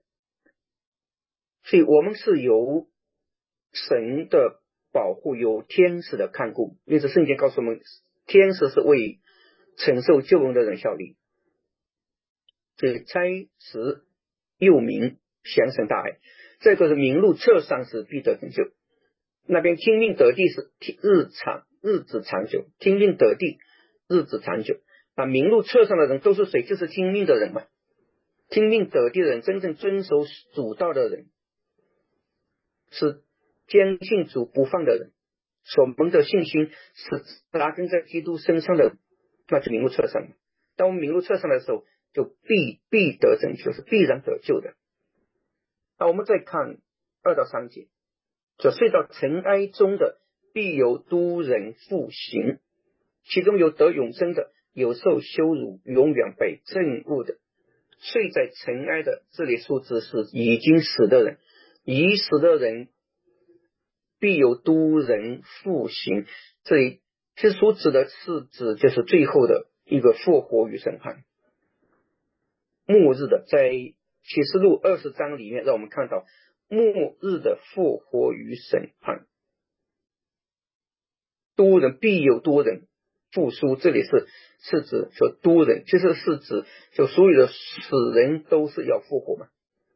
所以我们是有神的保护，有天使的看顾。因此圣经告诉我们，天使是为承受救恩的人效力。所以差使幼民降神大爱，这个是名录册上是必得拯救。那边听命得地是日长日子长久，听命得地日子长久。那名录册上的人都是谁？就是听命的人嘛。听命得地的人，真正遵守主道的人，是坚信主不放的人，所蒙的信心是扎根在基督身上的人，那就名录册上。当我们名录册上的时候，就必必得拯救，是必然得救的。那我们再看二到三节，就睡到尘埃中的必有都人复醒，其中有得永生的，有受羞辱永远被憎恶的。睡在尘埃的，这里数字是已经死的人，已死的人必有都人复醒。这里其实所指的是指就是最后的一个复活与审判，末日的。在启示录二十章里面让我们看到末日的复活与审判，多人必有多人， 复苏，这里是是指说都人，其实是指就所有的死人都是要复活嘛。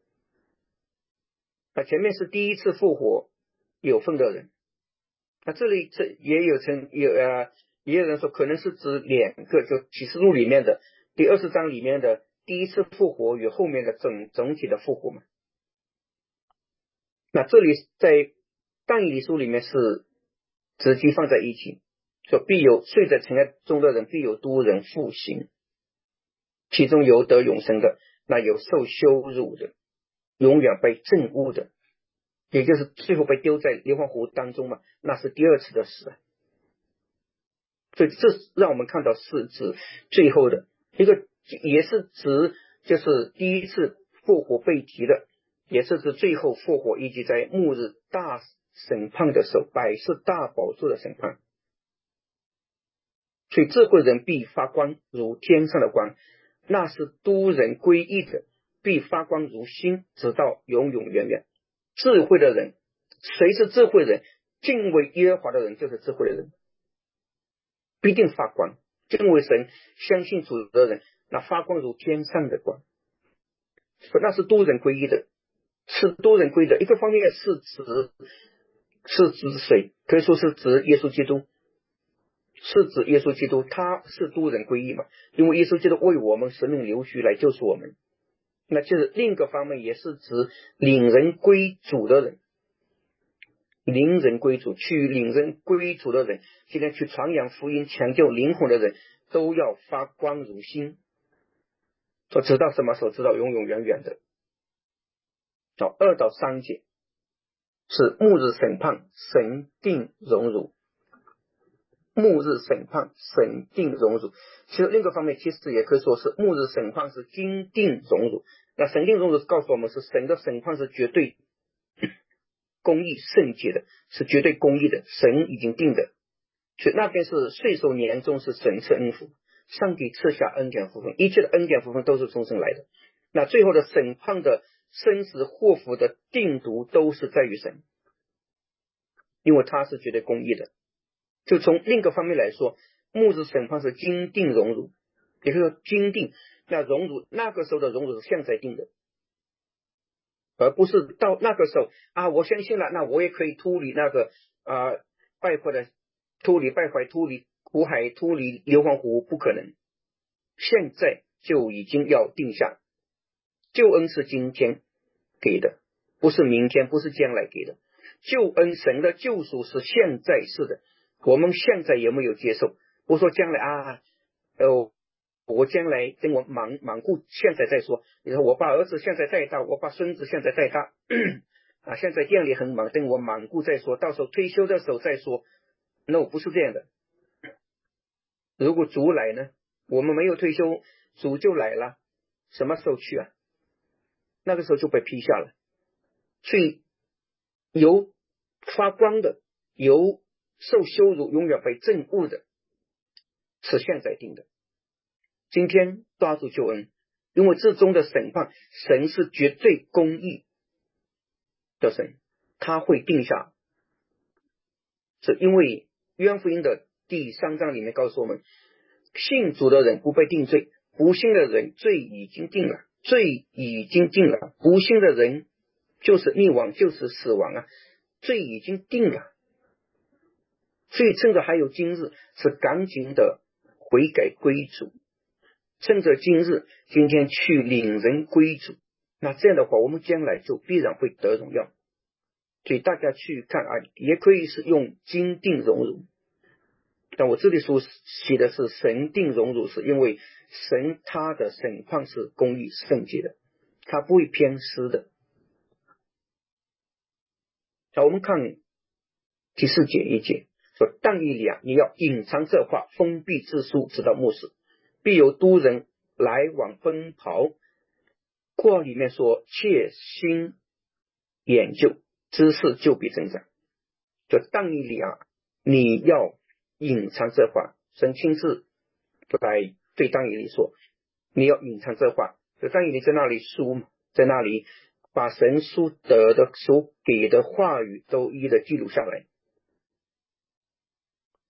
那前面是第一次复活有份的人，那这里这也有成有呃也有人说可能是指两个，就启示录里面的第二十章里面的第一次复活与后面的整整体的复活嘛。那这里在但以理书里面是直接放在一起，说必有睡在尘埃中的人，必有多人复兴，其中有得永生的，那有受羞辱的，永远被憎恶的，也就是最后被丢在硫磺湖当中嘛，那是第二次的死。所以这让我们看到是指最后的一个，也是指就是第一次复活被提的，也是指最后复活，以及在末日大审判的时候，百世大宝座的审判。所以智慧人必发光如天上的光，那是都人归义的，必发光如星，直到永永远远。智慧的人，谁是智慧人？敬畏耶和华的人就是智慧的人，必定发光。敬畏神、相信主的人，那发光如天上的光，那是多人归义的，是多人归的。一个方面是指是指谁？可以说是指耶稣基督，是指耶稣基督，他是多人归义嘛？因为耶稣基督为我们生命流血来救赎我们。那就是另一个方面，也是指领人归主的人，领人归主，去领人归主的人，今天去传扬福音、抢救灵魂的人，都要发光如星。说直到什么时候？直到永永远远的。好，二到三节是末日审判，神定荣辱。末日审判，神定荣辱。其实另一个方面，其实也可以说是末日审判是经定荣辱。那神定荣辱告诉我们，是神的审判是绝对公义圣洁的，是绝对公义的，神已经定的。所以那边是岁首年终是神赐恩福，上帝赐下恩典福分，一切的恩典福分都是从神来的。那最后的审判的生死祸福的定夺都是在于神，因为他是绝对公义的。就从另一个方面来说，末日审判是经定荣辱，也就是说经定，那荣辱那个时候的荣辱是现在定的，而不是到那个时候啊，我相信了，那我也可以脱离那个啊、呃、败坏的，脱离败坏，脱离苦海，脱离硫磺湖，不可能。现在就已经要定下，救恩是今天给的，不是明天，不是将来给的。救恩，神的救赎是现在是的，我们现在有没有接受？不说将来啊，哦，我将来等我忙忙顾，现在再说。你说我把儿子现在再大，我把孙子现在再大啊，现在店里很忙，等我忙顾再说，到时候退休的时候再说。那、no, 不是这样的。如果主来呢，我们没有退休，主就来了，什么时候去啊？那个时候就被批下了。所以有发光的，有受羞辱，永远被憎恶的，是现在定的。今天抓住救恩，因为至终的审判，神是绝对公义的神，他会定下。是因为约翰福音的第三章里面告诉我们，信主的人不被定罪，不信的人罪已经定了，罪已经定了，不信的人就是灭亡，就是死亡啊，罪已经定了。所以趁着还有今日，是赶紧的悔改归主，趁着今日，今天去领人归主，那这样的话，我们将来就必然会得荣耀。所以大家去看啊，也可以是用经定荣辱，但我这里所写的是神定荣辱，是因为神他的审判是公义圣洁的，他不会偏私的。好，我们看第四节一节说，但以理啊，你要隐藏这话，封闭之书，直到末世，必有多人来往奔跑。括号里面说，切心研究，知识就必增长。就但以理啊，你要隐藏这话，神亲自来对但以理说，你要隐藏这话。就但以理在那里书，在那里把神书得的所给的话语都一一的记录下来。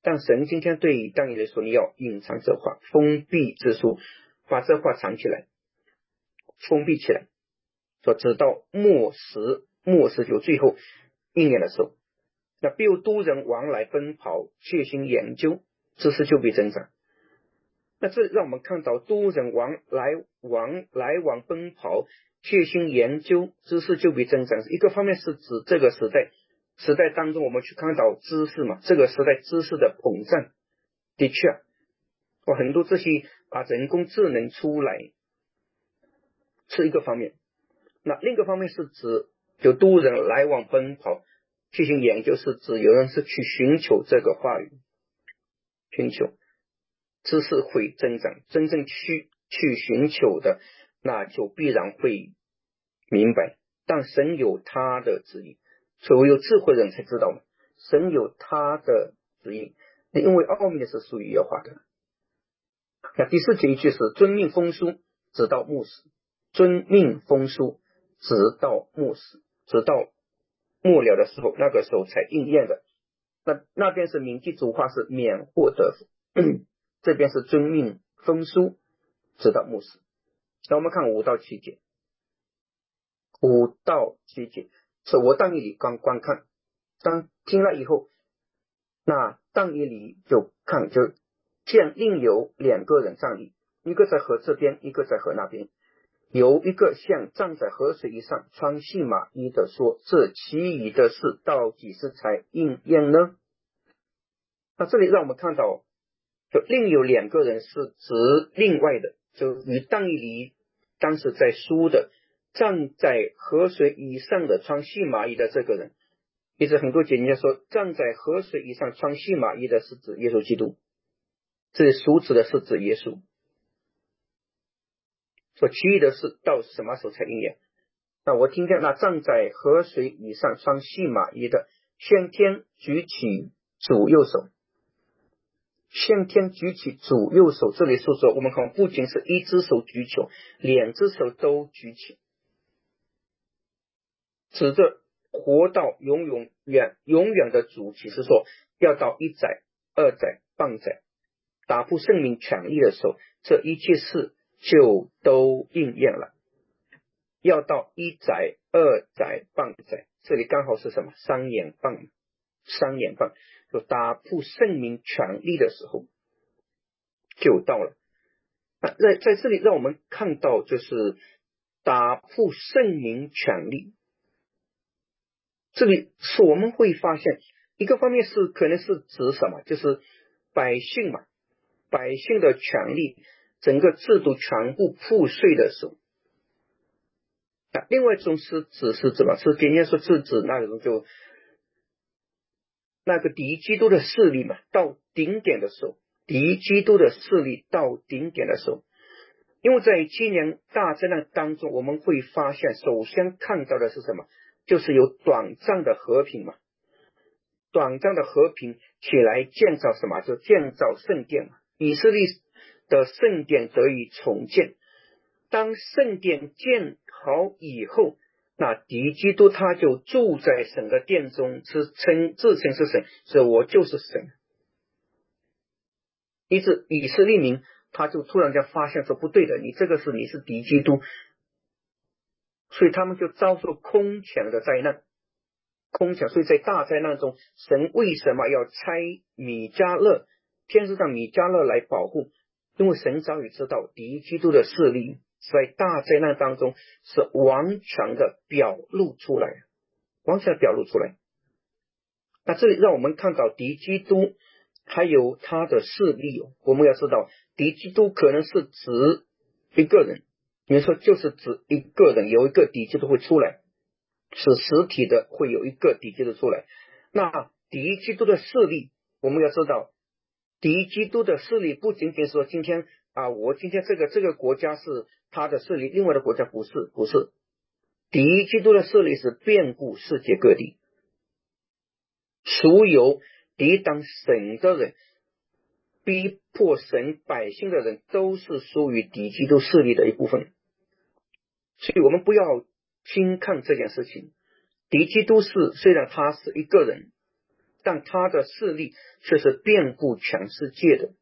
但神今天对但以理说，你要隐藏这话，封闭之书，把这话藏起来，封闭起来，说直到末时，末时就最后应验的时候，那必有多人往来奔跑，切心研究，知识就必增长。那这让我们看到多人往来往来往奔跑，切心研究，知识就必增长。一个方面是指这个时代时代当中我们去看到知识嘛，这个时代知识的膨胀，的确啊，很多这些啊人工智能出来是一个方面。那另一个方面是指有多人来往奔跑，切心研究是指有人是去寻求这个话语，寻求知识会增长，真正去去寻求的，那就必然会明白。但神有他的旨意，所以有智慧人才知道，神有他的旨意，因为奥秘是属于耶和华的。那第四节一句是遵命封书，直到末时，遵命封书，直到末时，直到末了的时候，那个时候才应验的。那那边是铭记主话是免祸得福，这边是遵命封书，直到末时。那我们看五到七节，五到七节是我但以理刚观看，当听了以后，那但以理就看就见另有两个人站立，一个在河这边，一个在河那边，有一个像站在河水以上穿细麻衣的说，这其余的事到几时才应验呢？那这里让我们看到就另有两个人是指另外的，就与但以理当时在书的站在河水以上的穿细麻衣的这个人，也是很多解经家说站在河水以上穿细麻衣的是指耶稣基督，这里所指的是指耶稣，说其余的事到什么时候才应验？那我听见那站在河水以上穿细麻衣的向天举起主右手，向天举起主右手，这里说说我们看不仅是一只手举起，两只手都举起，指着活到永永远永远的主，其实说要到一载二载半载打破生命权利的时候，这一切事就都应验了。要到一载二载半载，这里刚好是什么？三年半，三年半就打破生命权利的时候就到了。那在在这里让我们看到就是打破生命权利，这里是我们会发现一个方面是可能是指什么，就是百姓嘛，百姓的权利整个制度全部破碎的时候。啊、另外一种是指是怎么是今天说是指那种就那个敌基督的势力嘛，到顶点的时候，敌基督的势力到顶点的时候，因为在今年大灾难当中，我们会发现首先看到的是什么，就是有短暂的和平嘛，短暂的和平起来建造什么，就建造圣殿嘛，以色列的圣殿得以重建。当圣殿建好以后，那敌基督他就住在神的殿中，是称自称是神，所以我就是神。于是以色列民他就突然间发现说不对的，你这个是你是敌基督，所以他们就遭受空前的灾难，空前。所以在大灾难中，神为什么要差米迦勒，天使长米迦勒来保护？因为神早已知道敌基督的势力在大灾难当中是完全的表露出来，完全表露出来。那这里让我们看到敌基督还有他的势力，我们要知道敌基督可能是指一个人，你说就是指一个人，有一个敌基督会出来，是实体的，会有一个敌基督出来。那敌基督的势力，我们要知道敌基督的势力不仅仅说今天啊，我今天这个这个国家是他的势力，另外的国家不是，不是。敌基督的势力是遍布世界各地，所有抵挡神的人，逼迫神百姓的人，都是属于敌基督势力的一部分。所以我们不要轻看这件事情。敌基督是虽然他是一个人， 但他的势力却是遍布全世界的。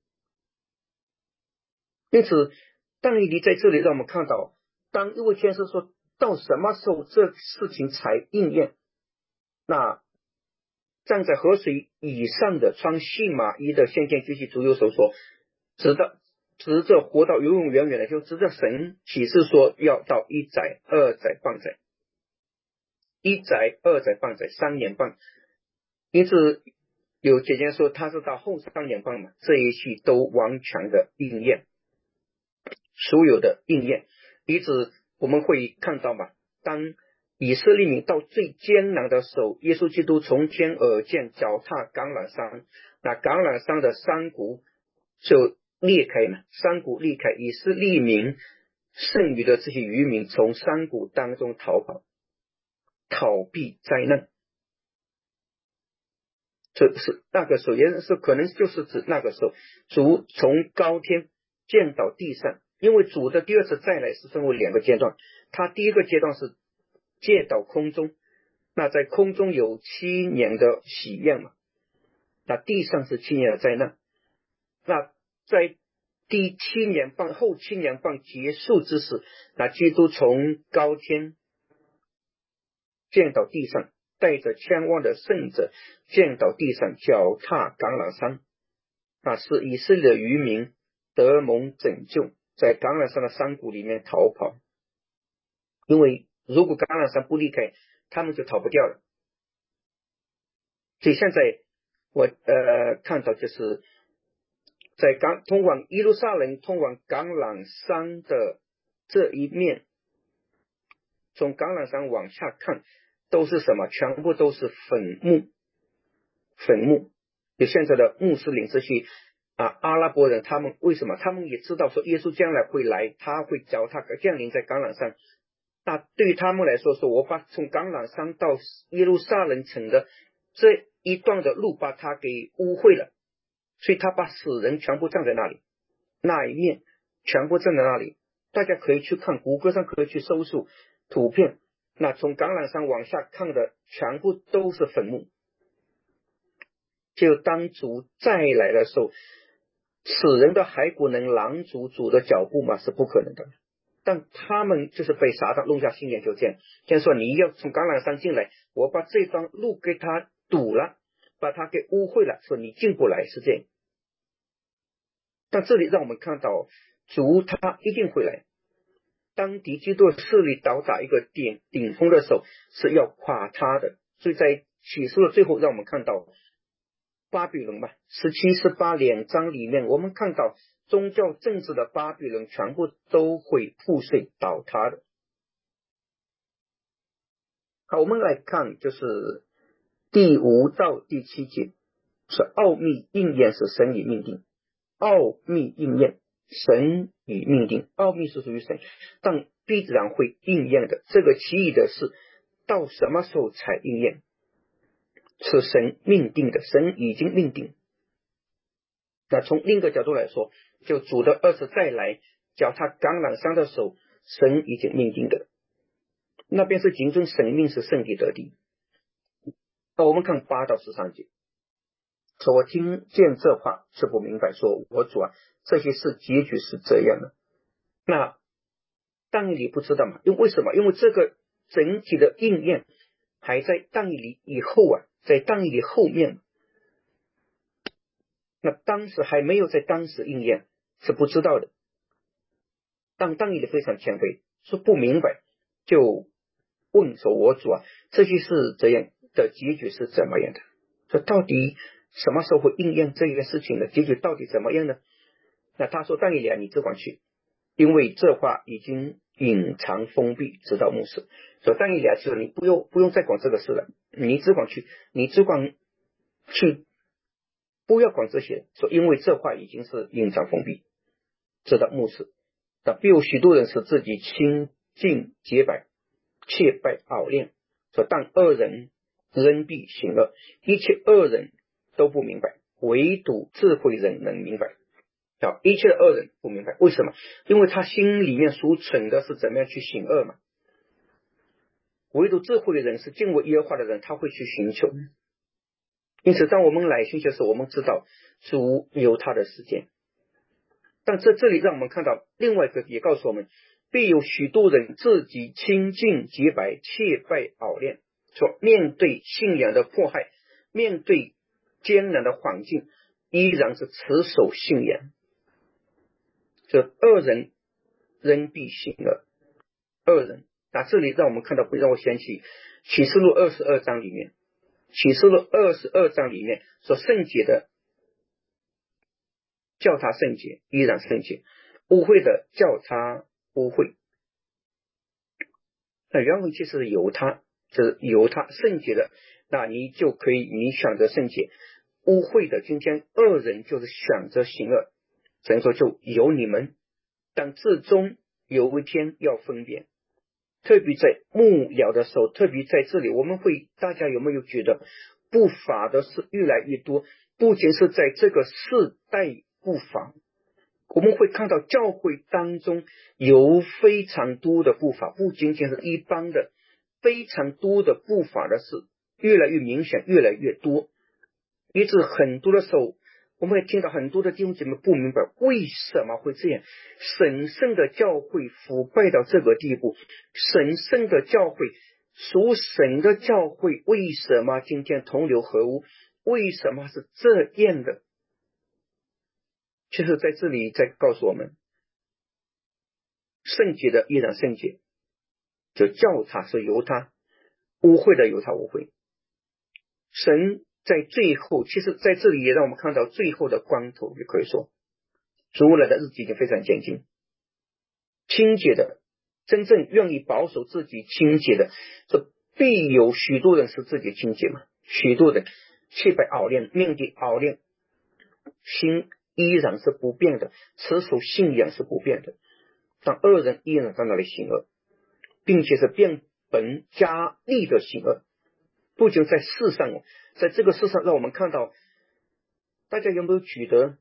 因此但以理在这里让我们看到，当一位先生说到什么时候这事情才应验，那站在河水以上的穿细麻衣的先见居士主右手说，直到直着活到永永远远的，就直着神启示说要到一载、二载、半载，一载、二载、半载，三年半。因此有姐姐说他是到后三年半嘛，这一系都完全的应验，所有的应验，因此我们会看到嘛，当以色列民到最艰难的时候，耶稣基督从天而降，脚踏橄榄山，那橄榄山的山谷就裂开嘛，山谷裂开，以色列民剩余的这些渔民从山谷当中逃跑，逃避灾难。这是那个时候，也是可能就是指那个时候，主从高天降到地上。因为主的第二次再来是分为两个阶段，他第一个阶段是降到空中，那在空中有七年的喜宴嘛，那地上是七年的灾难。那在第七年半后七年半结束之时，那基督从高天降到地上，带着千万的圣者降到地上，脚踏橄榄山，那是以色列的渔民得蒙拯救，在橄榄山的山谷里面逃跑。因为如果橄榄山不离开，他们就逃不掉了。所以现在我呃看到就是在刚通往耶路撒冷通往橄榄山的这一面，从橄榄山往下看都是什么？全部都是坟墓，坟墓。就现在的穆斯林这些啊阿拉伯人，他们为什么？他们也知道说耶稣将来会来，他会脚踏降临在橄榄山。那对于他们来说，说我把从橄榄山到耶路撒冷城的这一段的路把它给污秽了，所以他把死人全部葬在那里，那一面全部葬在那里。大家可以去看谷歌上可以去搜索图片，那从橄榄山往下看的全部都是坟墓。就当主再来的时候，死人的骸骨能拦阻主的脚步吗？是不可能的。但他们就是被撒旦弄下心眼，就这样，先说你要从橄榄山进来，我把这段路给他堵了，把他给污秽了，说你进不来，是这样。但这里让我们看到主他一定会来，当敌基督势力到达一个顶顶峰的时候，是要垮他的。所以在启示的最后让我们看到巴比伦吧，十七、十八两章里面，我们看到宗教政治的巴比伦全部都会破碎倒塌的。好，我们来看就是第五到第七节，是奥秘应验是神以命定，奥秘应验神以命定，奥秘是属于神，但必然会应验的。这个奇异的是到什么时候才应验，是神命定的，神已经命定。那从另一个角度来说，就主的二次再来脚踏橄榄山的时候，神已经命定的，那边是谨遵神命，是圣地得地。那我们看八到十三节，说我听见这话是不明白，说我主啊，这些事结局是这样的。那但以理不知道嘛？因为为什么？因为这个整体的应验还在但以理以后啊，在但以理后面。那当时还没有在当时应验，是不知道的。但但以理非常谦卑，说不明白，就问说我主啊，这些是这样的结局是怎么样的？说到底什么时候会应验这件事情的结局到底怎么样呢？那他说但以理啊，你只管去，因为这话已经隐藏封闭，直到末世。说但以理啊，就是你不用不用再管这个事了，你只管去，你只管去，不要管这些。说因为这话已经是隐藏封闭，直到末世。那必有许多人是自己亲近结拜，切拜熬炼。说但恶人仍必行恶，一切恶人都不明白，唯独智慧人能明白。啊，一切的恶人不明白，为什么？因为他心里面所存的是怎么样去行恶嘛。唯独智慧的人是敬畏耶和华的人，他会去寻求。 因此当我们来寻求的时候，我们知道主有他的时间。但在这里让我们看到另外一个也告诉我们，必有许多人自己清净洁白，切拜熬炼，说面对信仰的迫害，面对艰难的环境，依然是持守信仰。这恶人仍必行恶，恶人。那这里让我们看到，让我想起启示录二十二章里面，启示录二十二章里面说圣洁的叫他圣洁，依然圣洁；污秽的叫他污秽。那原文其实是由他，就是由他圣洁的，那你就可以你选择圣洁；污秽的，今天恶人就是选择行恶，所以说就由你们，但至终有一天要分辨。特别在末了的时候，特别在这里，我们会大家有没有觉得不法的事越来越多？不仅是在这个世代不法，我们会看到教会当中有非常多的不法，不仅仅是一般的，非常多的不法的事越来越明显，越来越多，以致很多的时候我们会听到很多的弟兄姐妹不明白为什么会这样。神圣的教会腐败到这个地步，神圣的教会，属神的教会，为什么今天同流合污？为什么是这样的？其实在这里在告诉我们，圣洁的依然圣洁，就叫他是由他，污秽的由他污秽。神在最后，其实在这里也让我们看到最后的光头，也可以说主来的日子已经非常接近。清洁的，真正愿意保守自己清洁的，这必有许多人是自己清洁嘛，许多人切拜熬炼，面对熬炼，心依然是不变的，持守信仰是不变的，但恶人依然在那里行恶，并且是变本加厉的行恶。不仅在世上，在这个世上让我们看到，大家有没有觉得，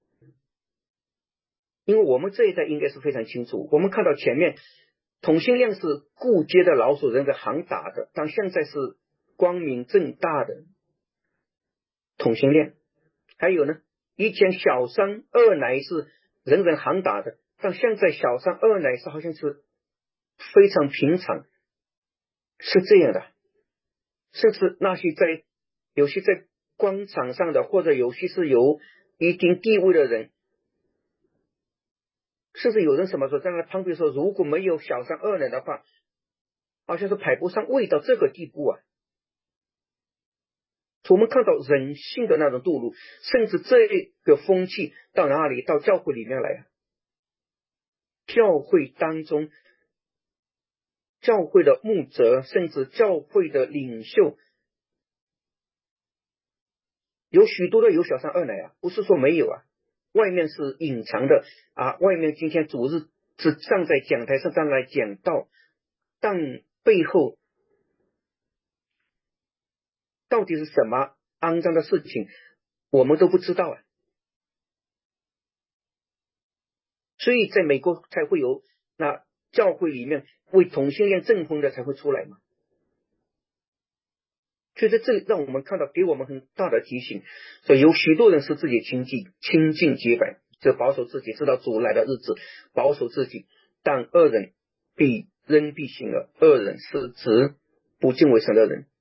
因为我们这一代应该是非常清楚，我们看到前面同性恋是顾街的老鼠人在行打的，但现在是光明正大的同性恋。还有呢，以前小三二奶是人人行打的，但现在小三二奶是好像是非常平常，是这样的。甚至那些在有些在官场上的，或者有些是有一定地位的人，甚至有人什么说在那旁边说，如果没有小三二奶的话，好像是排不上位到这个地步啊。我们看到人性的那种堕落，甚至这个风气到哪里？到教会里面来啊！教会当中，教会的牧者，甚至教会的领袖，有许多的有小三二奶啊，不是说没有啊，外面是隐藏的啊，外面今天主日是站在讲台上站来讲道，但背后到底是什么肮脏的事情，我们都不知道啊。所以在美国才会有那教会里面为同性恋证婚的才会出来嘛。所以在这里让我们看到，给我们很大的提醒，所以有许多人是自己清净清净洁白，就保守自己，知道主来的日子，保守自己，但恶人必仍必行恶。恶人是指不敬畏神的人，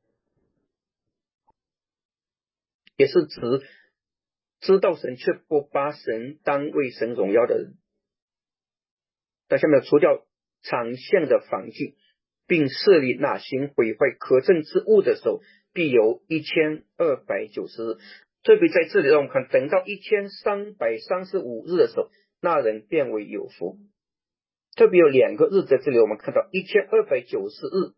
也是指知道神却不把神当为神荣耀的人。在下面除掉场线的燔祭，并设立那行毁坏可憎之物的时候，必有一千二百九十日。特别在这里让我们看，等到一千三百三十五日的时候，那人变为有福。特别有两个日在这里我们看到一千二百九十日，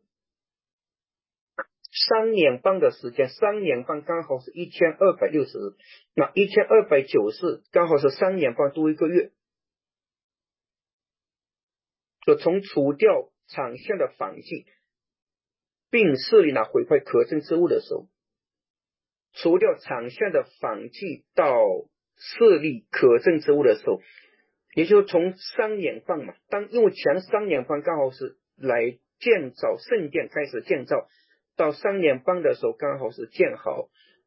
三年半的时间，三年半刚好是一千二百六十日，那一千二百九十刚好是三年半多一个月。就从除掉场线的燔祭，并设立那毁坏可憎之物的时候，除掉场线的燔祭到设立可憎之物的时候，也就是从三年半嘛，当因为前三年半刚好是来建造圣殿开始建造，到三年半的时候刚好是建好，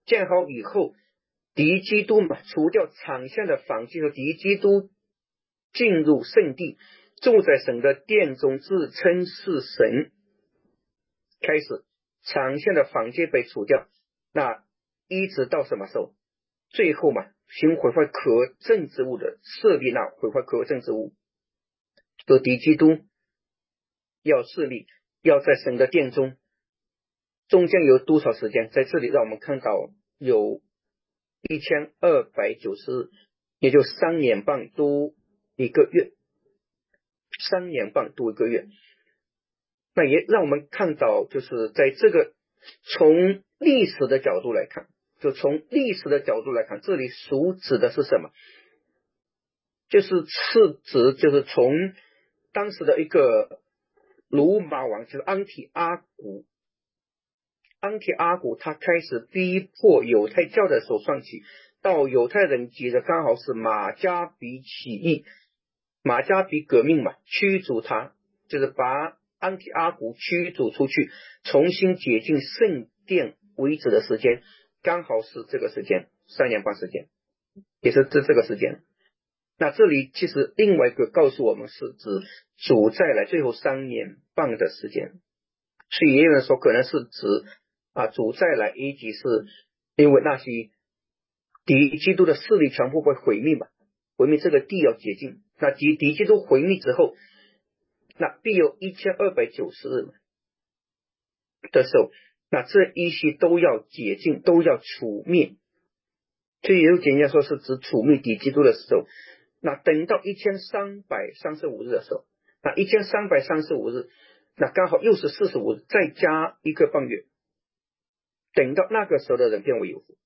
建好以后，敌基督嘛，除掉场下的防戒后，敌基督进入圣地，住在神的殿中，自称是神，开始场下的防戒被除掉。那一直到什么时候？最后嘛，行毁坏可憎之物的设立那毁坏可憎之物，说敌基督要设立，要在神的殿中，中间有多少时间？在这里让我们看到有一千二百九十日，也就三年半多一个月，三年半多一个月。那也让我们看到，就是在这个从历史的角度来看，就从历史的角度来看，这里所指的是什么？就是是指就是从当时的一个罗马王，就是安提阿古，安提阿古他开始逼迫犹太教的时候算起，到犹太人接着刚好是马加比起义，马加比革命嘛，驱逐他，就是把安提阿古驱逐出去，重新解禁圣殿为止的时间，刚好是这个时间，三年半时间，也是这这个时间。那这里其实另外一个告诉我们是指主再来最后三年半的时间，所以也有人说可能是指啊主再来，以及是因为那些敌基督的势力全部被毁灭嘛，毁灭这个地要解禁，那敌敌基督毁灭之后，那必有一千二百九十日的时候，那这一些都要解禁，都要除灭，所以有简言说是指除灭敌基督的时候。那等到一千三百三十五日的时候，那一千三百三十五日，那刚好又是四十五日，再加一个半月，等到那个时候的人变为有福。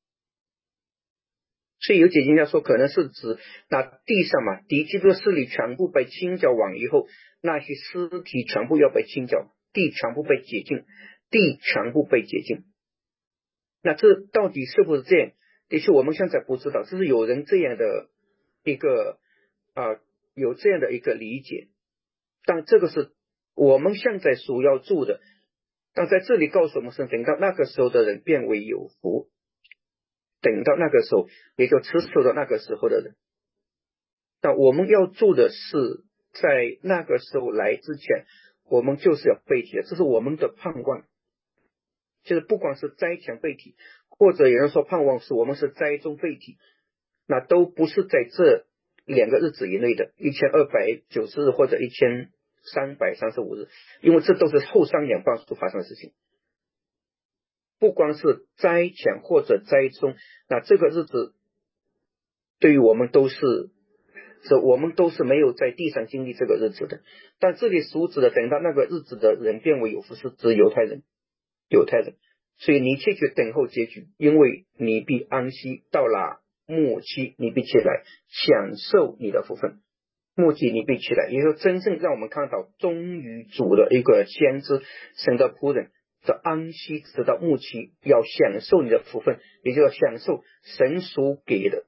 所以有解经家说可能是指那地上嘛，敌基督的势力全部被清剿完以后，那些尸体全部要被清剿，地全部被解禁，地全部被解禁。那这到底是不是这样？的确我们现在不知道，只是有人这样的一个啊、呃，有这样的一个理解，但这个是我们现在所要做的。但在这里告诉我们是，等到那个时候的人变为有福，等到那个时候，也就持守到那个时候的人。但我们要做的是，在那个时候来之前，我们就是要背体的，这是我们的盼望。就是不管是灾前背体，或者有人说盼望是我们是灾中背体，那都不是在这两个日子以内的，一千二百九十日或者一千三百三十五日，因为这都是后三年半所发生的事情。不光是灾前或者灾中，那这个日子对于我们都是，是我们都是没有在地上经历这个日子的。但这里所指的等到那个日子的人变为有福，是指犹太人，犹太人。所以你切去等候结局，因为你必安息，到了末期你必起来享受你的福分。末期你必起来，也就是真正让我们看到忠于主的一个先知，神的仆人的安息，直到末期要享受你的福分，也就要享受神所给的。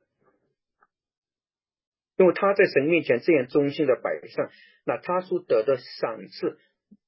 因为他在神面前这样忠心的摆上，那他所得的赏赐，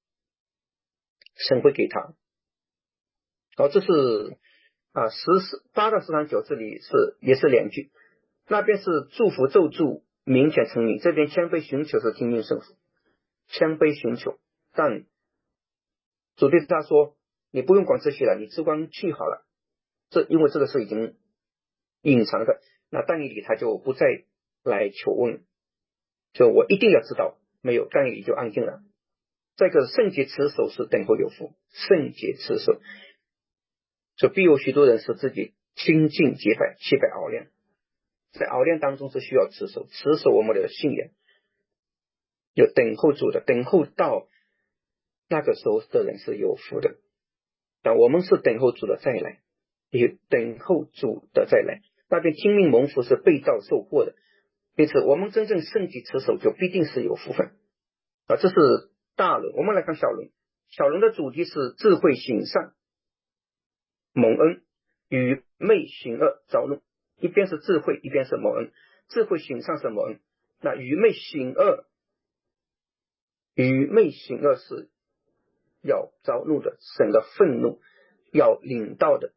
神会给他。好，这是啊，十八到十三九，这里是也是两句，那边是祝福咒诅明显成名，这边谦卑寻求是听命胜福，谦卑寻求，但主对他说，你不用管这些了，你只管去好了。这因为这个是已经隐藏的，那但以理他就不再来求问，就我一定要知道，没有，但以理就安静了。这个圣洁持守是等候有福，圣洁持守。所以必有许多人是自己清净洁白，弃白熬炼，在熬炼当中是需要持守，持守我们的信仰，有等候主的，等候到那个时候的人是有福的。但我们是等候主的再来，也等候主的再来。那边听命蒙福是被造受获的，因此我们真正圣洁持守就必定是有福分啊。这是大轮。我们来看小轮，小轮的主题是智慧行善蒙恩，愚昧行恶遭怒。一边是智慧，一边是蒙恩。智慧行善是蒙恩，那愚昧行恶，愚昧行恶是要遭怒的，神的愤怒要领到的。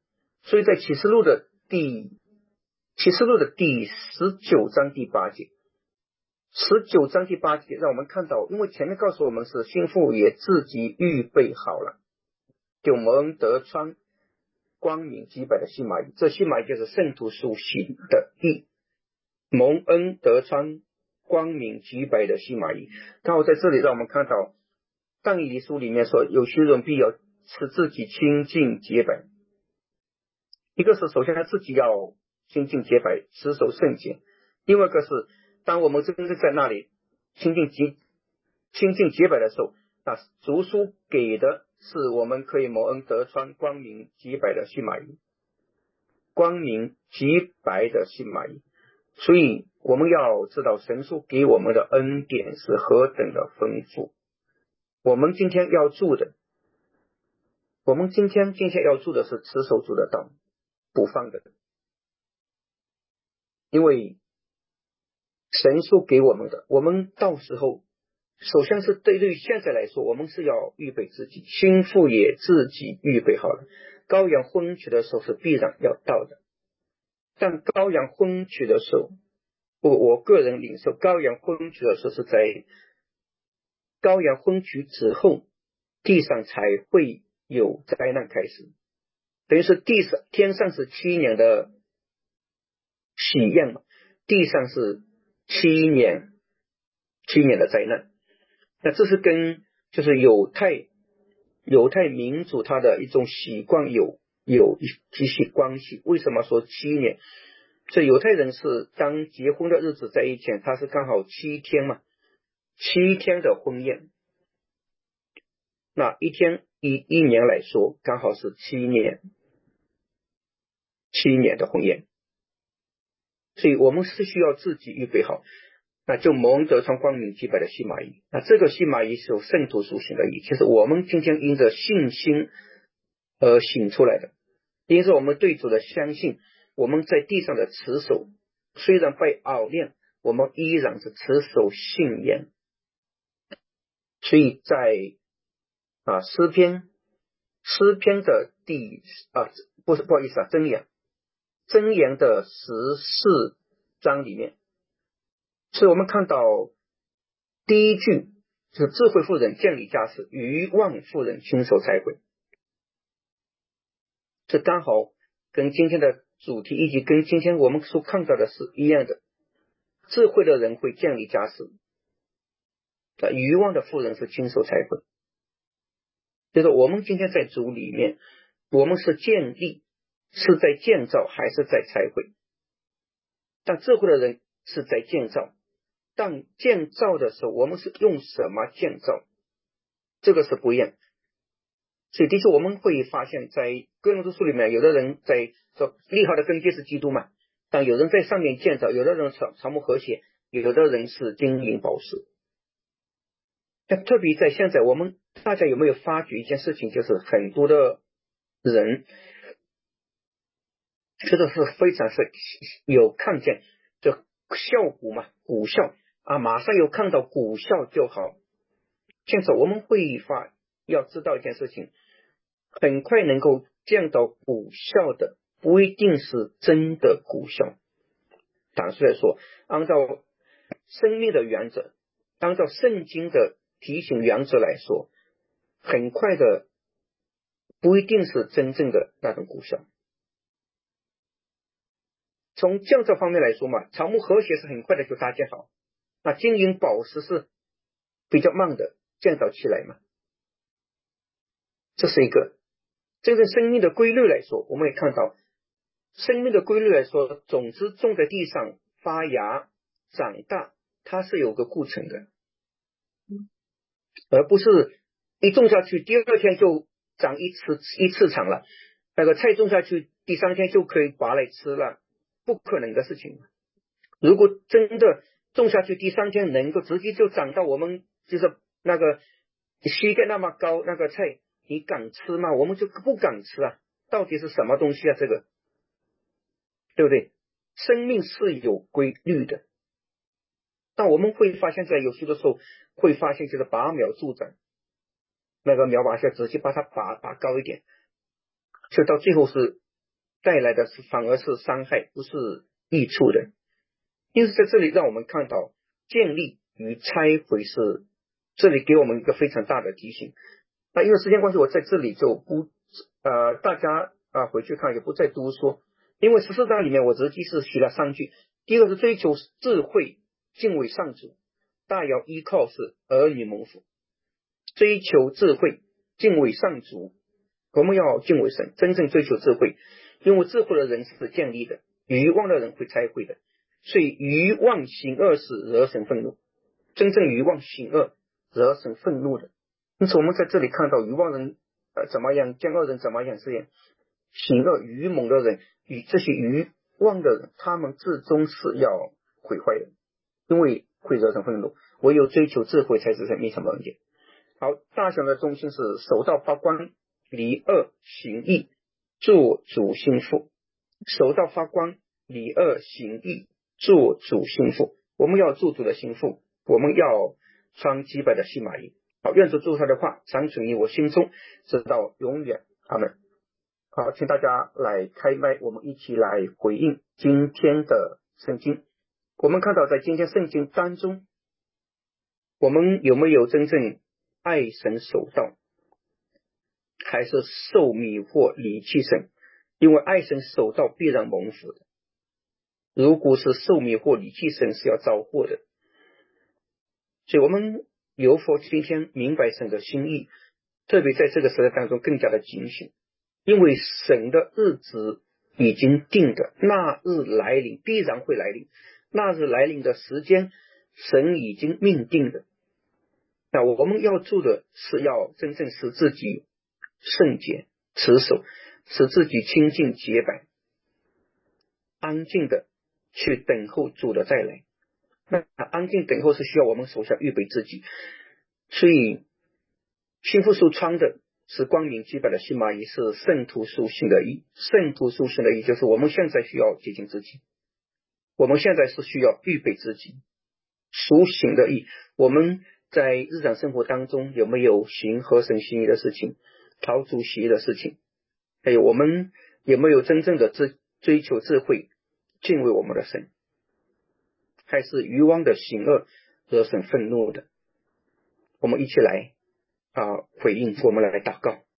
所以在启示录的第启示录的第十九章第八节，十九章第八节让我们看到，因为前面告诉我们是心腹也自己预备好了，就蒙得穿光明洁白的细麻衣，这细麻衣就是圣徒属性的义，蒙恩得穿光明洁白的细麻衣。刚好在这里让我们看到但以理书里面说，有些人必要使自己清净洁白，一个是首先他自己要清净洁白，持守圣洁，另外一个是当我们真正在那里清净洁清净洁白的时候，那主书给的是我们可以蒙恩得穿光明洁白的细麻衣，光明洁白的细麻衣。所以我们要知道神书给我们的恩典是何等的丰富。我们今天要做的我们今天今天要做的是持守主的道，不放的，因为神书给我们的，我们到时候首先是对于现在来说，我们是要预备自己，心腹也自己预备好了。羔羊婚娶的时候是必然要到的，但羔羊婚娶的时候，我我个人领受羔羊婚娶的时候是在羔羊婚娶之后，地上才会有灾难开始，等于是地上天上是七年的喜宴嘛，地上是七年七年的灾难。那这是跟就是犹太犹太民族他的一种习惯有有一些关系。为什么说七年？这犹太人是当结婚的日子在一起，他是刚好七天嘛，七天的婚宴，那一天一一年来说刚好是七年七年的婚宴，所以我们是需要自己预备好，那就蒙得穿光明洁白的细麻衣。那这个细麻衣是有圣徒属性的衣，其实我们今天因着信心而醒出来的，因着我们对主的相信，我们在地上的持守虽然被熬炼，我们依然是持守信言。所以在啊诗篇诗篇的第啊不是不好意思啊箴言箴言的十四章里面，是我们看到第一句就是智慧妇人建立家室，愚妄妇人亲手拆毁，这刚好跟今天的主题以及跟今天我们所看到的是一样的。智慧的人会建立家室，愚妄的妇人是亲手拆毁。就是我们今天在主里面，我们是建立，是在建造还是在拆毁？但智慧的人是在建造，但建造的时候我们是用什么建造，这个是不一样。所以的确我们会发现在哥林多书里面，有的人在说立好的根基是基督嘛，但有人在上面建造，有的人草草木和谐，有的人是金银宝石。但特别在现在，我们大家有没有发觉一件事情，就是很多的人这个是非常是有看见就效股嘛，股效啊，马上有看到股效就好。现在我们会发要知道一件事情，很快能够见到股效的不一定是真的股效。坦率来说，按照生命的原则，按照圣经的提醒原则来说，很快的不一定是真正的那种股效。从建造方面来说嘛，草木和谐是很快的就搭建好，那金银宝石是比较慢的建造起来嘛。这是一个真正生命的规律来说，我们也看到生命的规律来说，种子种在地上发芽长大，它是有个过程的，而不是一种下去第二天就长一次一次长了，那个菜种下去第三天就可以拔来吃了，不可能的事情。如果真的种下去第三天能够直接就长到我们就是那个膝盖那么高那个菜，你敢吃吗？我们就不敢吃啊，到底是什么东西啊？这个对不对？生命是有规律的，但我们会发现在有些的时候会发现就是拔苗助长，那个苗拔下直接把它拔拔高一点，就到最后是带来的是反而是伤害，不是益处的。因此在这里让我们看到建立与拆毁是这里给我们一个非常大的提醒。那因为时间关系，我在这里就不呃大家啊回去看也不再多说，因为十四章里面我直接是写了三句。第一个是追求智慧，敬畏上主，大要依靠是儿女蒙福。追求智慧，敬畏上主，我们要敬畏神，真正追求智慧，因为智慧的人是建立的，愚妄的人会拆毁的。所以愚妄行恶是惹神愤怒，真正愚妄行恶惹神愤怒的。因此我们在这里看到愚妄人呃怎么样，将恶人怎么样是行恶愚蒙的人与这些愚妄的人，他们最终是要毁坏的，因为会惹神愤怒。唯有追求智慧才是生命什么问题。好，大小的中心是守道发光，离恶行义，做主心腹。守道发光，离恶行义，做主心腹。我们要做主的心腹，我们要穿洁白的细麻衣。好，愿主祝他的话长存于我心中，直到永远。阿们。好，请大家来开麦，我们一起来回应今天的圣经。我们看到在今天圣经当中，我们有没有真正爱神守道，还是受迷惑离弃神？因为爱神守道必然蒙福的，如果是受迷惑离弃神是要遭祸的。所以我们有否今天明白神的心意，特别在这个时代当中更加的警醒，因为神的日子已经定的，那日来临必然会来临，那日来临的时间神已经命定的。那我们要做的是要真正使自己圣洁持守，使自己清净洁白，安静的去等候主的再来。那安静等候是需要我们首先预备自己，所以心腹所穿的是光明洁白的细麻衣，是圣徒属性的衣。圣徒属性的衣就是我们现在需要洁净自己，我们现在是需要预备自己。属性的衣，我们在日常生活当中有没有行合神心意的事情，讨主喜悦的事情？还有我们有没有真正的追追求智慧，敬畏我们的神？还是愚妄的行恶惹神愤怒的？我们一起来啊回应，我们来祷告。